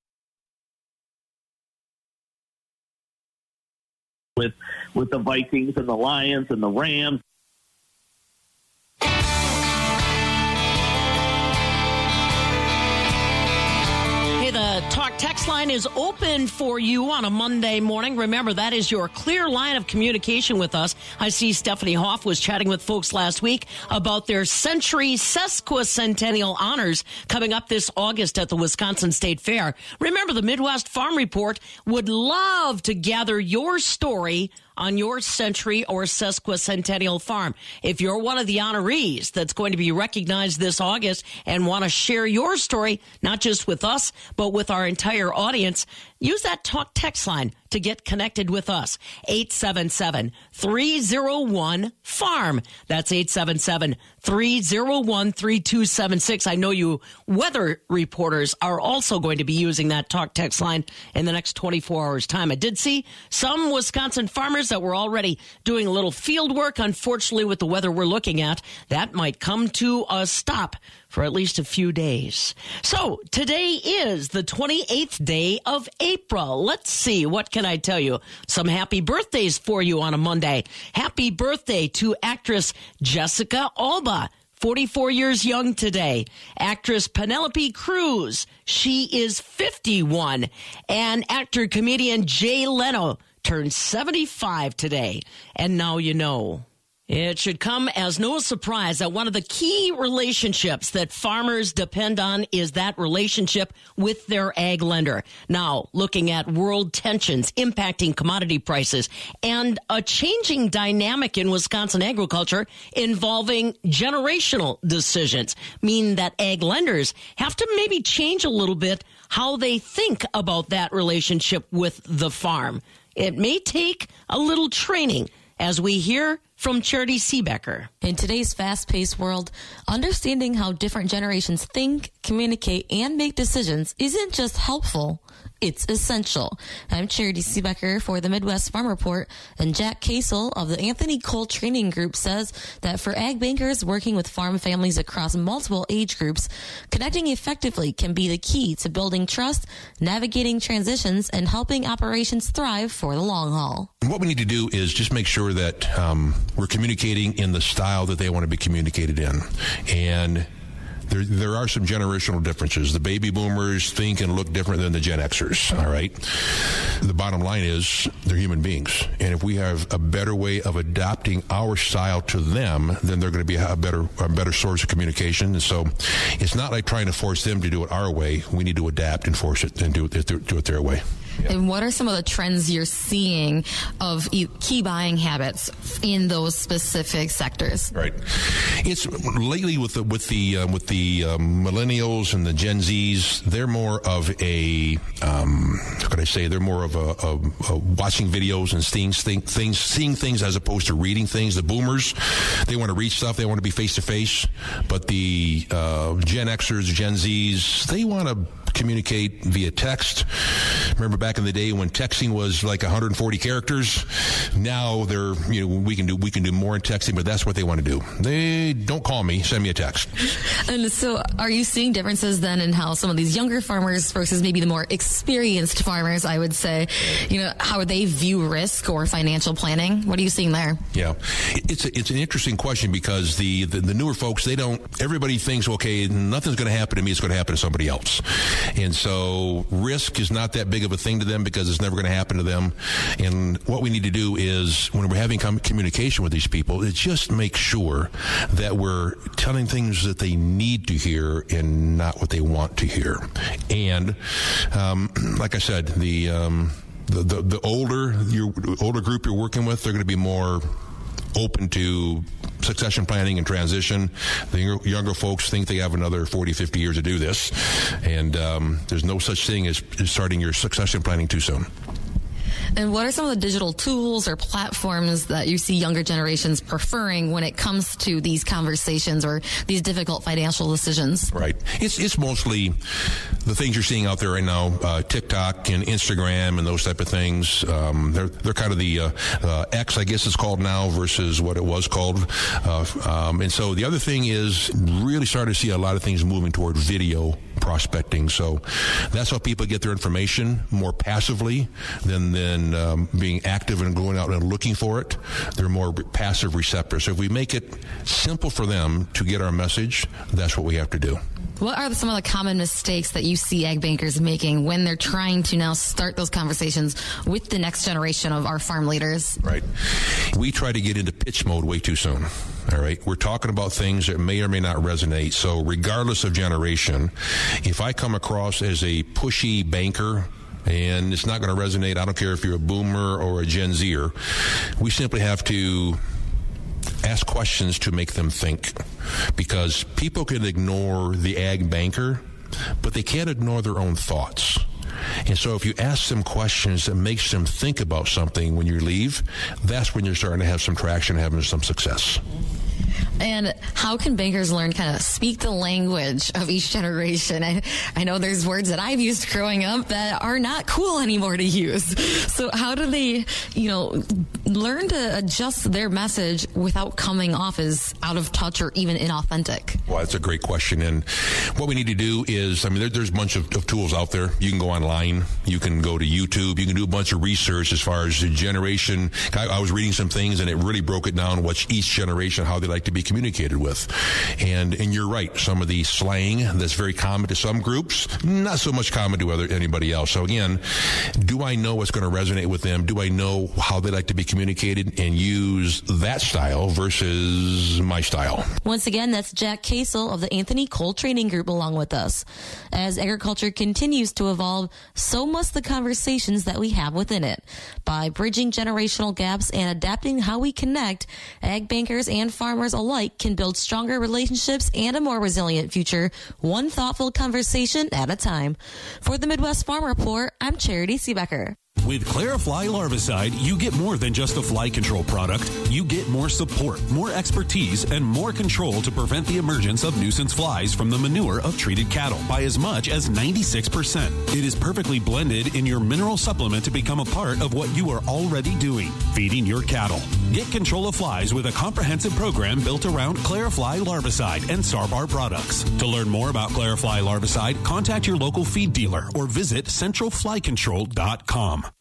With, with the Vikings and the Lions and the Rams. Hey, the Talk text line is open for you on a Monday morning. Remember, that is your clear line of communication with us. I see Stephanie Hoff was chatting with folks last week about their century sesquicentennial honors coming up this August at the Wisconsin State Fair. Remember, the Midwest Farm Report would love to gather your story on your century or sesquicentennial farm. If you're one of the honorees that's going to be recognized this August and want to share your story, not just with us, but with our entire audience, use that Talk text line to get connected with us. eight seven seven, three oh one, farm. That's eight seven seven, three oh one, three two seven six. I know you weather reporters are also going to be using that Talk text line in the next twenty-four hours time. I did see some Wisconsin farmers that were already doing a little field work. Unfortunately, with the weather we're looking at, that might come to a stop for at least a few days. So today is the twenty-eighth day of April. Let's see, what can I tell you? Some happy birthdays for you on a Monday. Happy birthday to actress Jessica Alba, forty-four years young today. Actress Penelope Cruz, she is fifty-one. And actor-comedian Jay Leno turned seventy-five today. And now you know. It should come as no surprise that one of the key relationships that farmers depend on is that relationship with their ag lender. Now, looking at world tensions impacting commodity prices and a changing dynamic in Wisconsin agriculture involving generational decisions mean that ag lenders have to maybe change a little bit how they think about that relationship with the farm. It may take a little training, as we hear from Charity Seebecker. In today's fast-paced world, understanding how different generations think, communicate, and make decisions isn't just helpful, it's essential. I'm Charity Seebecker for the Midwest Farm Report, and Jack Casel of the Anthony Cole Training Group says that for ag bankers working with farm families across multiple age groups, connecting effectively can be the key to building trust, navigating transitions, and helping operations thrive for the long haul. What we need to do is just make sure that um, we're communicating in the style that they want to be communicated in. And There, there are some generational differences. The baby boomers think and look different than the Gen Xers, all right? The bottom line is they're human beings. And if we have a better way of adapting our style to them, then they're going to be a better a better source of communication. And so it's not like trying to force them to do it our way. We need to adapt and force it and do it, do it their way. Yeah. And what are some of the trends you're seeing of key buying habits in those specific sectors? Right. It's lately with the with the uh, with the um, millennials and the Gen Zs. They're more of a um, how could I say? They're more of a, a, a watching videos and seeing things, seeing things as opposed to reading things. The Boomers, they want to read stuff. They want to be face to face. But the uh, Gen Xers, Gen Zs, they want to communicate via text. Remember back in the day when texting was like one hundred forty characters? Now they're, you know, we can do we can do more in texting, but that's what they want to do. They don't call me, send me a text. And so are you seeing differences then in how some of these younger farmers versus maybe the more experienced farmers, I would say, you know, how they view risk or financial planning? What are you seeing there? Yeah, it's a, it's an interesting question because the, the, the newer folks, they don't, everybody thinks, okay, nothing's going to happen to me, it's going to happen to somebody else. And so risk is not that big of a thing to them because it's never going to happen to them. And what we need to do is, when we're having com- communication with these people, is just make sure that we're telling things that they need to hear and not what they want to hear. And um, like I said, the, um, the the the older your older group you're working with, they're going to be more open to succession planning and transition. The younger folks think they have another forty, fifty years to do this, and um, there's no such thing as starting your succession planning too soon. And what are some of the digital tools or platforms that you see younger generations preferring when it comes to these conversations or these difficult financial decisions? Right. It's it's mostly the things you're seeing out there right now, uh, TikTok and Instagram and those type of things. Um, they're they're kind of the uh, uh, X, I guess it's called now, versus what it was called. Uh, um, and so the other thing is really starting to see a lot of things moving toward video prospecting. So that's how people get their information more passively than than um, being active and going out and looking for it. They're more passive receptors. So if we make it simple for them to get our message, that's what we have to do. What are some of the common mistakes that you see ag bankers making when they're trying to now start those conversations with the next generation of our farm leaders? Right. We try to get into pitch mode way too soon. All right. We're talking about things that may or may not resonate. So regardless of generation, if I come across as a pushy banker, and it's not going to resonate, I don't care if you're a boomer or a Gen Zer, we simply have to ask questions to make them think, because people can ignore the ag banker, but they can't ignore their own thoughts. And so if you ask them questions that makes them think about something when you leave, that's when you're starting to have some traction, having some success. And how can bankers learn kind of speak the language of each generation? I, I know there's words that I've used growing up that are not cool anymore to use. So how do they, you know, learn to adjust their message without coming off as out of touch or even inauthentic? Well, that's a great question. And what we need to do is, I mean, there, there's a bunch of, of tools out there. You can go online. You can go to YouTube. You can do a bunch of research as far as the generation. I, I was reading some things, and it really broke it down, what each generation, how they like to be communicated with. And and you're right, some of the slang that's very common to some groups, not so much common to other anybody else. So again, do I know what's going to resonate with them? Do I know how they like to be communicated, and use that style versus my style? Once again, that's Jack Casel of the Anthony Cole Training Group along with us. As agriculture continues to evolve, so must the conversations that we have within it. By bridging generational gaps and adapting how we connect, ag bankers and farmers alike can build stronger relationships and a more resilient future, one thoughtful conversation at a time. For the Midwest Farm Report, I'm Charity Seebecker. With Clarifly Larvicide, you get more than just a fly control product. You get more support, more expertise, and more control to prevent the emergence of nuisance flies from the manure of treated cattle by as much as ninety-six percent. It is perfectly blended in your mineral supplement to become a part of what you are already doing, feeding your cattle. Get control of flies with a comprehensive program built around Clarifly Larvicide and Sarbar products. To learn more about Clarifly Larvicide, contact your local feed dealer or visit central fly control dot com.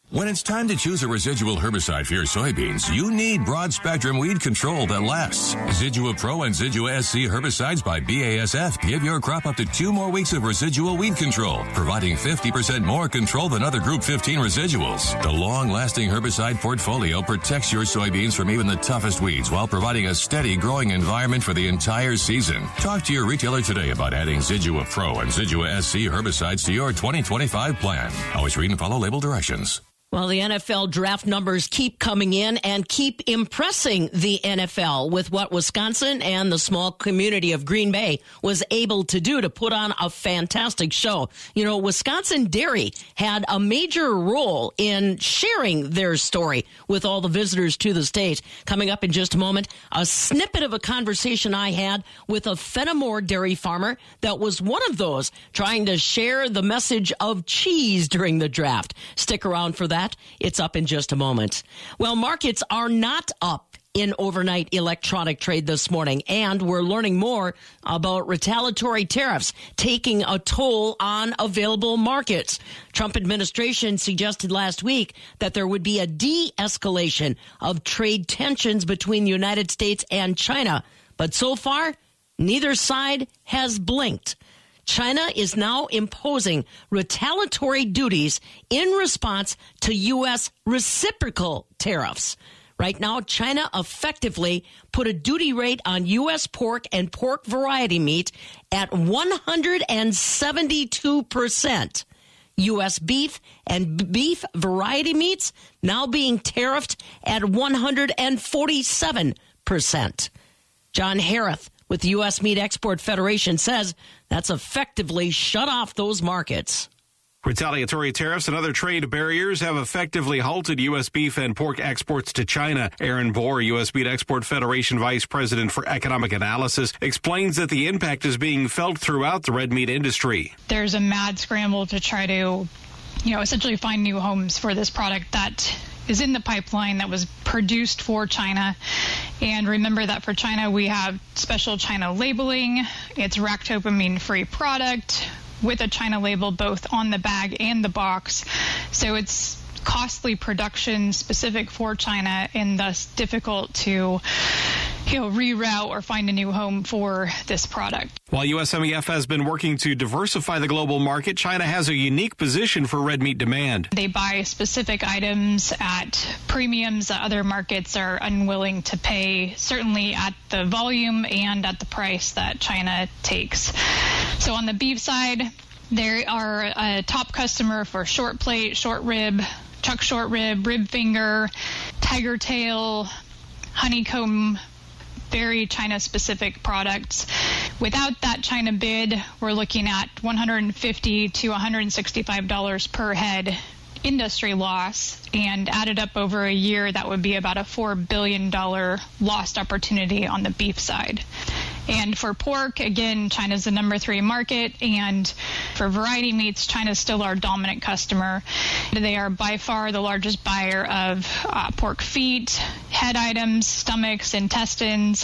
When it's time to choose a residual herbicide for your soybeans, you need broad-spectrum weed control that lasts. Zidua Pro and Zidua S C herbicides by B A S F give your crop up to two more weeks of residual weed control, providing fifty percent more control than other Group fifteen residuals. The long-lasting herbicide portfolio protects your soybeans from even the toughest weeds while providing a steady growing environment for the entire season. Talk to your retailer today about adding Zidua Pro and Zidua S C herbicides to your twenty twenty-five plan. Always read and follow label directions. Well, the N F L draft numbers keep coming in and keep impressing the N F L with what Wisconsin and the small community of Green Bay was able to do to put on a fantastic show. You know, Wisconsin Dairy had a major role in sharing their story with all the visitors to the state. Coming up in just a moment, a snippet of a conversation I had with a Fenimore dairy farmer that was one of those trying to share the message of cheese during the draft. Stick around for that. It's up in just a moment. Well, markets are not up in overnight electronic trade this morning, and we're learning more about retaliatory tariffs taking a toll on available markets. Trump administration suggested last week that there would be a de-escalation of trade tensions between the United States and China, but so far, neither side has blinked. China is now imposing retaliatory duties in response to U S reciprocal tariffs. Right now, China effectively put a duty rate on U S pork and pork variety meat at one hundred seventy-two percent. U S beef and beef variety meats now being tariffed at one hundred forty-seven percent. John Harrith with the U S Meat Export Federation says that's effectively shut off those markets. Retaliatory tariffs and other trade barriers have effectively halted U S beef and pork exports to China. Aaron Bohr, U S Meat Export Federation Vice President for Economic Analysis, explains that the impact is being felt throughout the red meat industry. There's a mad scramble to try to, you know, essentially find new homes for this product that is in the pipeline that was produced for China. And remember that for China, we have special China labeling. It's ractopamine-free product with a China label both on the bag and the box. So it's costly production specific for China and thus difficult to, you know, reroute or find a new home for this product. While U S M E F has been working to diversify the global market, China has a unique position for red meat demand. They buy specific items at premiums that other markets are unwilling to pay, certainly at the volume and at the price that China takes. So on the beef side, they are a top customer for short plate, short rib, chuck short rib, rib finger, tiger tail, honeycomb, very China-specific products. Without that China bid, we're looking at one hundred fifty to one hundred sixty-five dollars per head industry loss, and added up over a year, that would be about a four billion dollars lost opportunity on the beef side. And for pork, again, China's the number three market, and for variety meats, China's still our dominant customer. They are by far the largest buyer of uh, pork feet, head items, stomachs, intestines,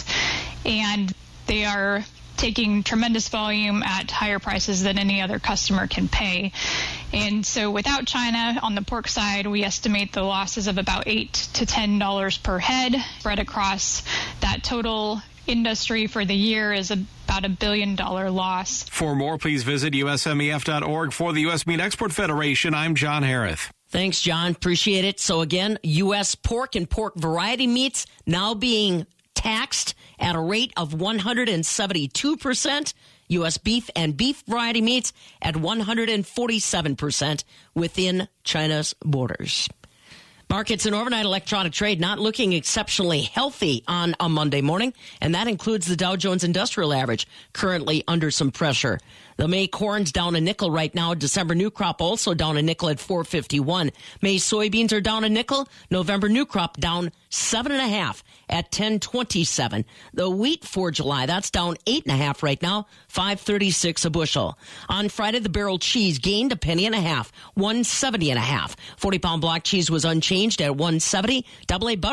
and they are taking tremendous volume at higher prices than any other customer can pay. And so without China, on the pork side, we estimate the losses of about eight to ten dollars per head spread across that total industry for the year is about a billion dollar loss. For more, please visit U S M E F dot org. For the U S Meat Export Federation, I'm John Harrith. Thanks, John. Appreciate it. So again, U S pork and pork variety meats now being taxed at a rate of one hundred seventy-two percent. U S beef and beef variety meats at one hundred forty-seven percent within China's borders. Markets and overnight electronic trade not looking exceptionally healthy on a Monday morning, and that includes the Dow Jones Industrial Average, currently under some pressure. The May corn's down a nickel right now. December new crop also down a nickel at four fifty-one. May soybeans are down a nickel. November new crop down seven and a half at ten twenty-seven. The wheat for July, that's down eight and a half right now, five thirty-six a bushel. On Friday, the barrel cheese gained a penny and a half, one seventy and a half. forty pound block cheese was unchanged at one seventy. Double A butter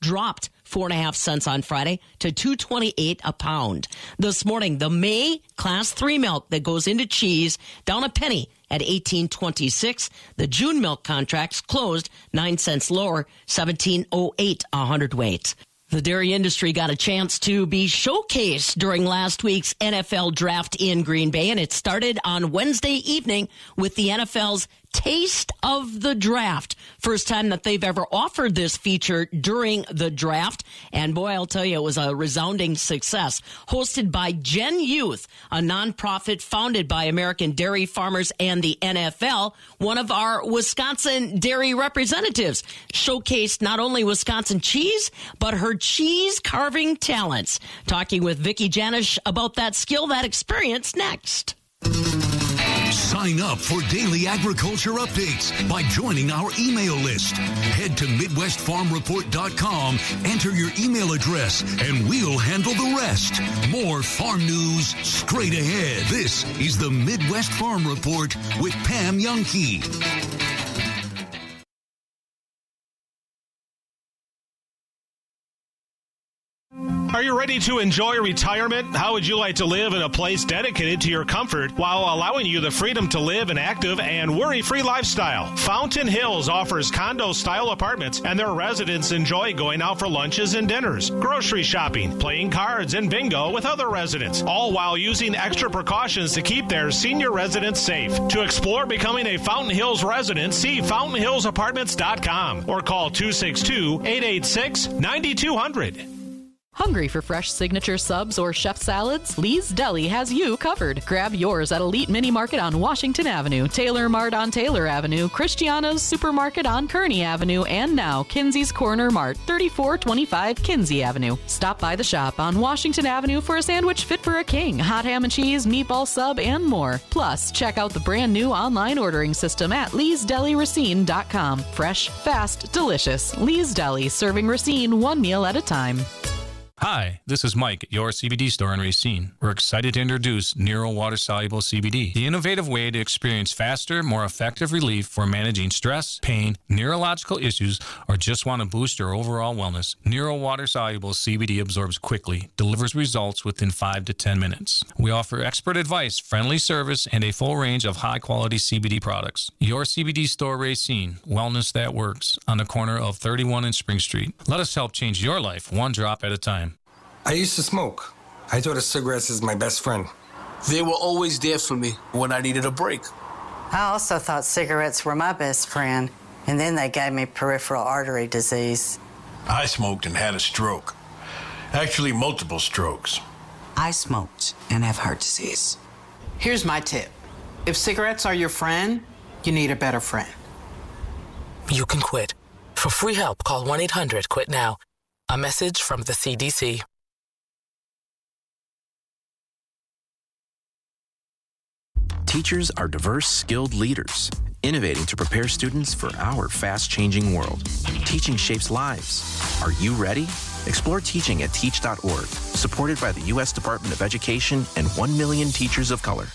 dropped four and a half cents on Friday to two twenty-eight a pound. This morning, the May class three milk that goes into cheese down a penny at eighteen twenty-six. The June milk contracts closed nine cents lower, seventeen oh eight a hundredweight. The dairy industry got a chance to be showcased during last week's N F L draft in Green Bay, and it started on Wednesday evening with the N F L's Taste of the Draft. First time that they've ever offered this feature during the draft. And boy, I'll tell you, it was a resounding success. Hosted by Gen Youth, a nonprofit founded by American dairy farmers and the N F L, one of our Wisconsin dairy representatives showcased not only Wisconsin cheese, but her cheese carving talents. Talking with Vicki Janish about that skill, that experience, next. Sign up for daily agriculture updates by joining our email list. Head to Midwest Farm Report dot com, enter your email address, and we'll handle the rest. More farm news straight ahead. This is the Midwest Farm Report with Pam Youngkey. Are you ready to enjoy retirement? How would you like to live in a place dedicated to your comfort while allowing you the freedom to live an active and worry-free lifestyle? Fountain Hills offers condo-style apartments, and their residents enjoy going out for lunches and dinners, grocery shopping, playing cards, and bingo with other residents, all while using extra precautions to keep their senior residents safe. To explore becoming a Fountain Hills resident, see fountain hills apartments dot com or call two six two, eight eight six, nine two zero zero. Hungry for fresh signature subs or chef salads? Lee's Deli has you covered. Grab yours at Elite Mini Market on Washington Avenue, Taylor Mart on Taylor Avenue, Christiana's Supermarket on Kearney Avenue, and now Kinsey's Corner Mart, thirty-four twenty-five Kinsey Avenue. Stop by the shop on Washington Avenue for a sandwich fit for a king, hot ham and cheese, meatball sub, and more. Plus, check out the brand new online ordering system at lees deli racine dot com. Fresh, fast, delicious. Lee's Deli, serving Racine one meal at a time. Hi, this is Mike at your C B D store in Racine. We're excited to introduce Nero Water Soluble C B D, the innovative way to experience faster, more effective relief for managing stress, pain, neurological issues, or just want to boost your overall wellness. Nero Water Soluble C B D absorbs quickly, delivers results within five to ten minutes. We offer expert advice, friendly service, and a full range of high-quality C B D products. Your C B D store Racine, wellness that works, on the corner of thirty-one and Spring Street. Let us help change your life one drop at a time. I used to smoke. I thought of cigarettes as my best friend. They were always there for me when I needed a break. I also thought cigarettes were my best friend, and then they gave me peripheral artery disease. I smoked and had a stroke. Actually, multiple strokes. I smoked and have heart disease. Here's my tip. If cigarettes are your friend, you need a better friend. You can quit. For free help, call one eight hundred quit now. A message from the C D C. Teachers are diverse, skilled leaders, innovating to prepare students for our fast-changing world. Teaching shapes lives. Are you ready? Explore teaching at teach dot org, supported by the U S Department of Education and one million teachers of color.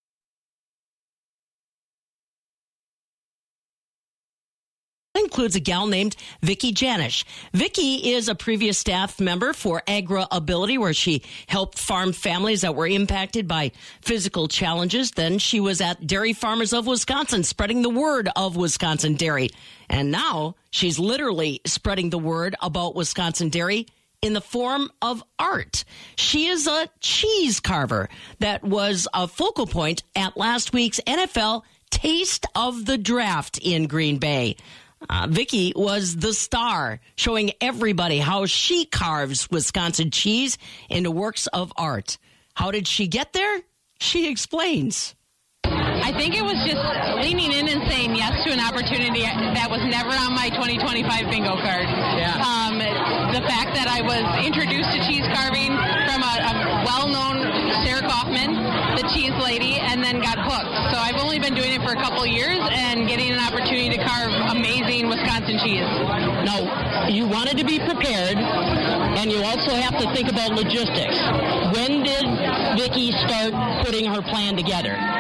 Includes a gal named Vicki Janish. Vicki is a previous staff member for Agra Ability, where she helped farm families that were impacted by physical challenges. Then she was at Dairy Farmers of Wisconsin, spreading the word of Wisconsin dairy. And now she's literally spreading the word about Wisconsin dairy in the form of art. She is a cheese carver that was a focal point at last week's N F L Taste of the Draft in Green Bay. Uh, Vicki was the star, showing everybody how she carves Wisconsin cheese into works of art. How did she get there? She explains. I think it was just leaning in and saying yes to an opportunity that was never on my twenty twenty-five bingo card. Yeah. Um, the fact that I was introduced to cheese carving from a, a well-known Sarah Kaufman, the cheese lady, and then got hooked. So I've only been doing it for a couple years and getting an opportunity to carve amazing Wisconsin cheese. Now, you wanted to be prepared, and you also have to think about logistics. When did Vicki start putting her plan together?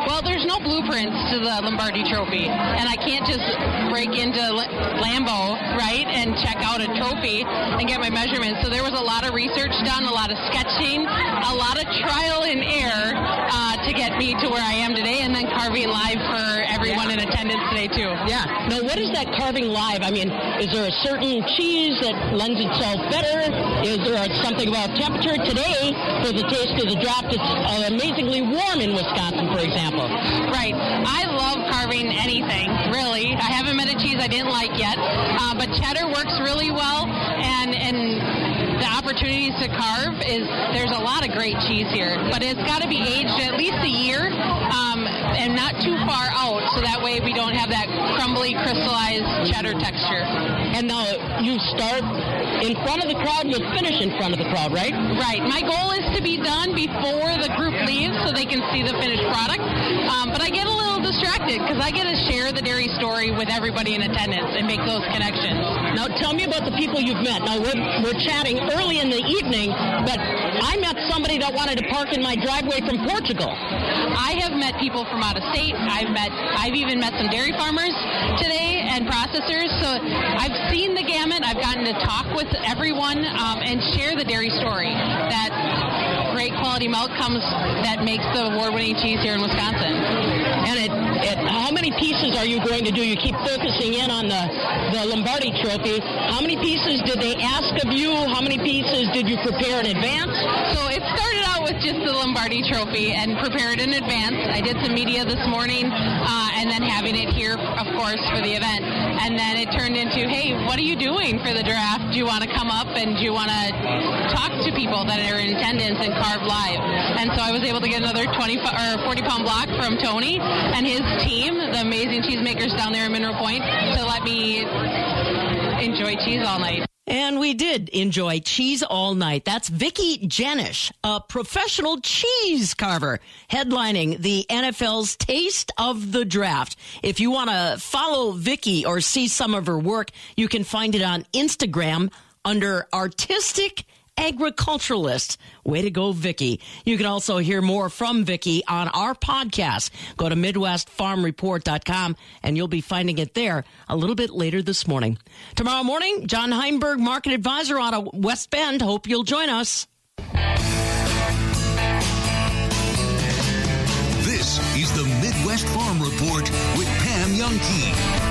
Well, there's no blueprints to the Lombardi Trophy, and I can't just break into Lambeau, right, and check out a trophy and get my measurements. So there was a lot of research done, a lot of sketching, a lot of trial and error uh, to get me to where I am today, and then carving live for everyone in attendance today, too. Yeah. Now, what is that carving live? I mean, is there a certain cheese that lends itself better? Is there something about temperature? Today, for the taste of the draft, it's uh, amazingly warm in Wisconsin, for example. Right. I love carving anything, really. I haven't met a cheese I didn't like yet, uh, but cheddar works really well, and and the opportunities to carve is, there's a lot of great cheese here, but it's got to be aged at least a year, um, and not too far out, so that way we don't have that crumbly, crystallized cheddar texture. And now you start in front of the crowd, you'll finish in front of the crowd, right? Right. My goal is to be done before the group leaves so they can see the finished product, um, but I get a little distracted because I get to share the dairy story with everybody in attendance and make those connections. Now, tell me about the people you've met. Now, we're, we're chatting early in the evening, but I met somebody that wanted to park in my driveway from Portugal. I have met people from out of state. I've met, I've even met some dairy farmers today and processors. So I've seen the gamut. I've gotten to talk with everyone um, and share the dairy story. That great quality milk comes that makes the award-winning cheese here in Wisconsin. And it, it, how many pieces are you going to do? You keep focusing in on the, the Lombardi Trophy. How many pieces did they ask of you? How many pieces did you prepare in advance? So it started out with just the Lombardi Trophy and prepared in advance. I did some media this morning uh, and then having it here, of course, for the event. And then it turned into, hey, what are you doing for the draft? Do you want to come up and do you want to talk to people that are in attendance and carve live? And so I was able to get another twenty or forty pound block from Tony and his team, the amazing cheesemakers down there in Mineral Point, to let me enjoy cheese all night. And we did enjoy cheese all night. That's Vicki Janish, a professional cheese carver, headlining the N F L's Taste of the Draft. If you want to follow Vicki or see some of her work, you can find it on Instagram under Artistic Agriculturalist. Way to go, Vicki. You can also hear more from Vicki on our podcast. Go to Midwest Farm Report dot com and you'll be finding it there a little bit later this morning. Tomorrow morning, John Heimberg, Market Advisor out of West Bend. Hope you'll join us. This is the Midwest Farm Report with Pam Youngkey.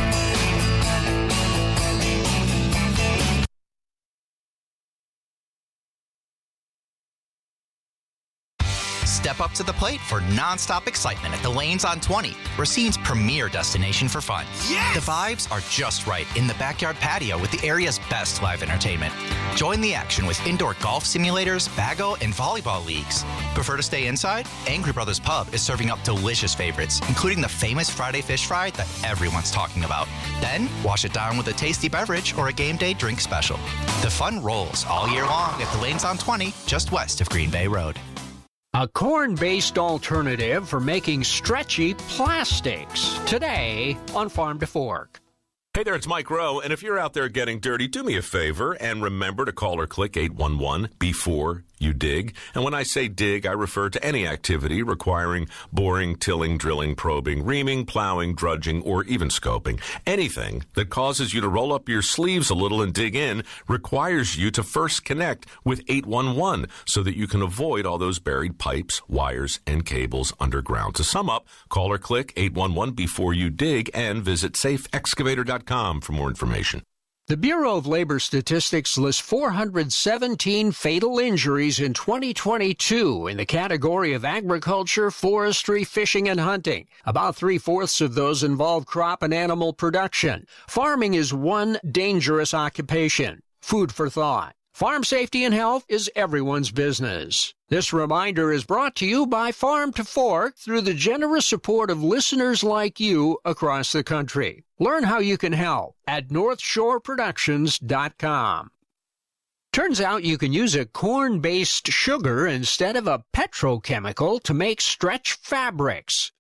Step up to the plate for nonstop excitement at the Lanes on twenty, Racine's premier destination for fun. Yes! The vibes are just right in the backyard patio with the area's best live entertainment. Join the action with indoor golf simulators, bago, and volleyball leagues. Prefer to stay inside? Angry Brothers Pub is serving up delicious favorites, including the famous Friday fish fry that everyone's talking about. Then, wash it down with a tasty beverage or a game day drink special. The fun rolls all year long at the Lanes on twenty, just west of Green Bay Road. A corn-based alternative for making stretchy plastics. Today on Farm to Fork. Hey there, it's Mike Rowe, and if you're out there getting dirty, do me a favor and remember to call or click eight one one before you dig. And when I say dig, I refer to any activity requiring boring, tilling, drilling, probing, reaming, plowing, drudging, or even scoping. Anything that causes you to roll up your sleeves a little and dig in requires you to first connect with eight one one so that you can avoid all those buried pipes, wires, and cables underground. To sum up, call or click eight one one before you dig and visit safe excavator dot com for more information. The Bureau of Labor Statistics lists four hundred seventeen fatal injuries in twenty twenty-two in the category of agriculture, forestry, fishing, and hunting. About three-fourths of those involve crop and animal production. Farming is one dangerous occupation. Food for thought. Farm safety and health is everyone's business. This reminder is brought to you by Farm to Fork through the generous support of listeners like you across the country. Learn how you can help at north shore productions dot com. Turns out you can use a corn-based sugar instead of a petrochemical to make stretch fabrics.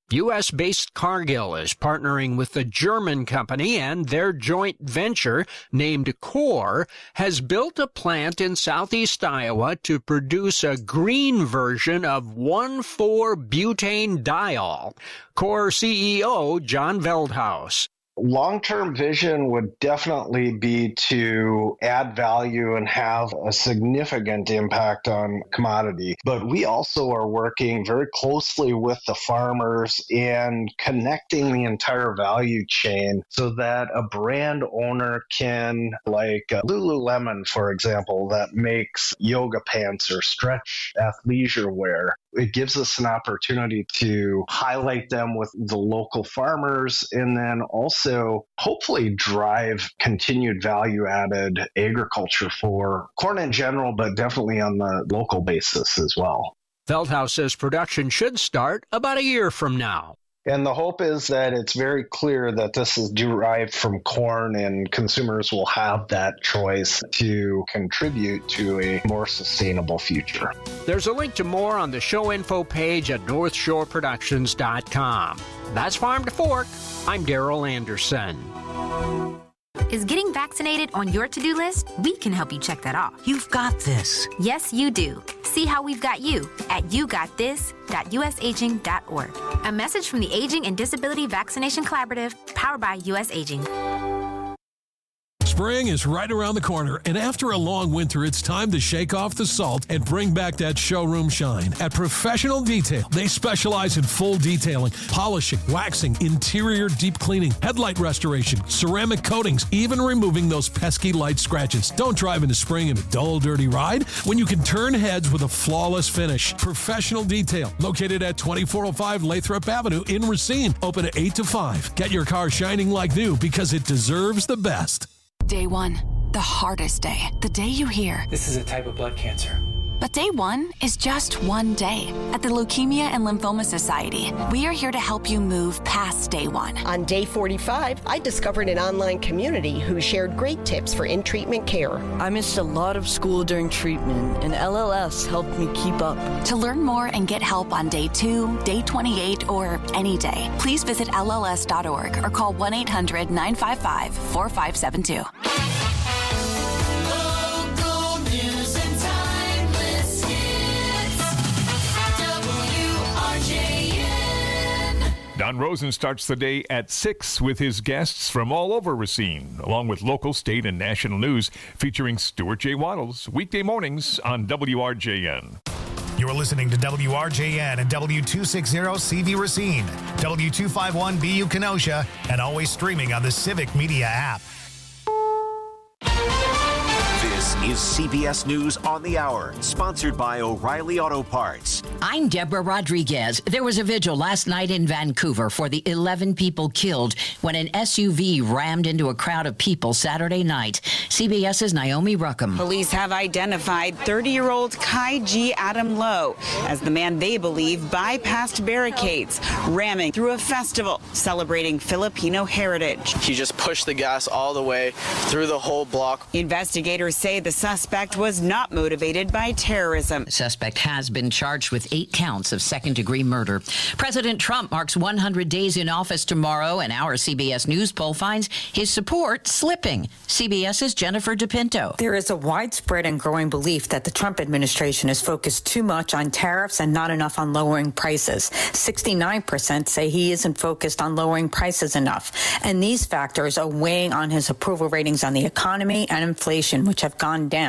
U S-based Cargill is partnering with the German company, and their joint venture, named Core, has built a plant in southeast Iowa to produce a green version of one four butane diol. Core C E O John Veldhuis. Long-term vision would definitely be to add value and have a significant impact on commodity. But we also are working very closely with the farmers and connecting the entire value chain so that a brand owner can, like uh, Lululemon, for example, that makes yoga pants or stretch athleisure wear. It gives us an opportunity to highlight them with the local farmers and then also hopefully drive continued value-added agriculture for corn in general, but definitely on the local basis as well. Veldhuis says production should start about a year from now. And the hope is that it's very clear that this is derived from corn and consumers will have that choice to contribute to a more sustainable future. There's a link to more on the show info page at north shore productions dot com. That's Farm to Fork. I'm Daryl Anderson. Is getting vaccinated on your to-do list? We can help you check that off. You've got this. Yes, you do. See how we've got you at you got this dot u s aging dot org. A message from the Aging and Disability Vaccination Collaborative, powered by U S Aging. Spring is right around the corner, and after a long winter, it's time to shake off the salt and bring back that showroom shine. At Professional Detail, they specialize in full detailing, polishing, waxing, interior deep cleaning, headlight restoration, ceramic coatings, even removing those pesky light scratches. Don't drive into spring in a dull, dirty ride when you can turn heads with a flawless finish. Professional Detail, located at twenty-four oh five Lathrop Avenue in Racine, open at eight to five. Get your car shining like new because it deserves the best. Day one, the hardest day, the day you hear, this is a type of blood cancer. But day one is just one day. At the Leukemia and Lymphoma Society, we are here to help you move past day one. On day forty-five, I discovered an online community who shared great tips for in-treatment care. I missed a lot of school during treatment, and L L S helped me keep up. To learn more and get help on day two, day twenty-eight, or any day, please visit L L S dot org or call one eight hundred nine five five four five seven two. Don Rosen starts the day at six with his guests from all over Racine, along with local, state, and national news featuring Stuart J. Waddles, weekday mornings on W R J N. You're listening to W R J N and W two sixty C V Racine, W two fifty-one B U Kenosha, and always streaming on the Civic Media app. This is C B S News on the Hour, sponsored by O'Reilly Auto Parts. I'm Deborah Rodriguez. There was a vigil last night in Vancouver for the eleven people killed when an S U V rammed into a crowd of people Saturday night. CBS's Naomi Ruckham. Police have identified thirty-year-old Kai G. Adam Lowe as the man they believe bypassed barricades, ramming through a festival celebrating Filipino heritage. He just pushed the gas all the way through the whole block. Investigators say the suspect was not motivated by terrorism. The suspect has been charged with eight counts of second-degree murder. President Trump marks one hundred days in office tomorrow, and our C B S News poll finds his support slipping. CBS's Jennifer DePinto. There is a widespread and growing belief that the Trump administration is focused too much on tariffs and not enough on lowering prices. sixty-nine percent say he isn't focused on lowering prices enough. And these factors are weighing on his approval ratings on the economy and inflation, which have gone down.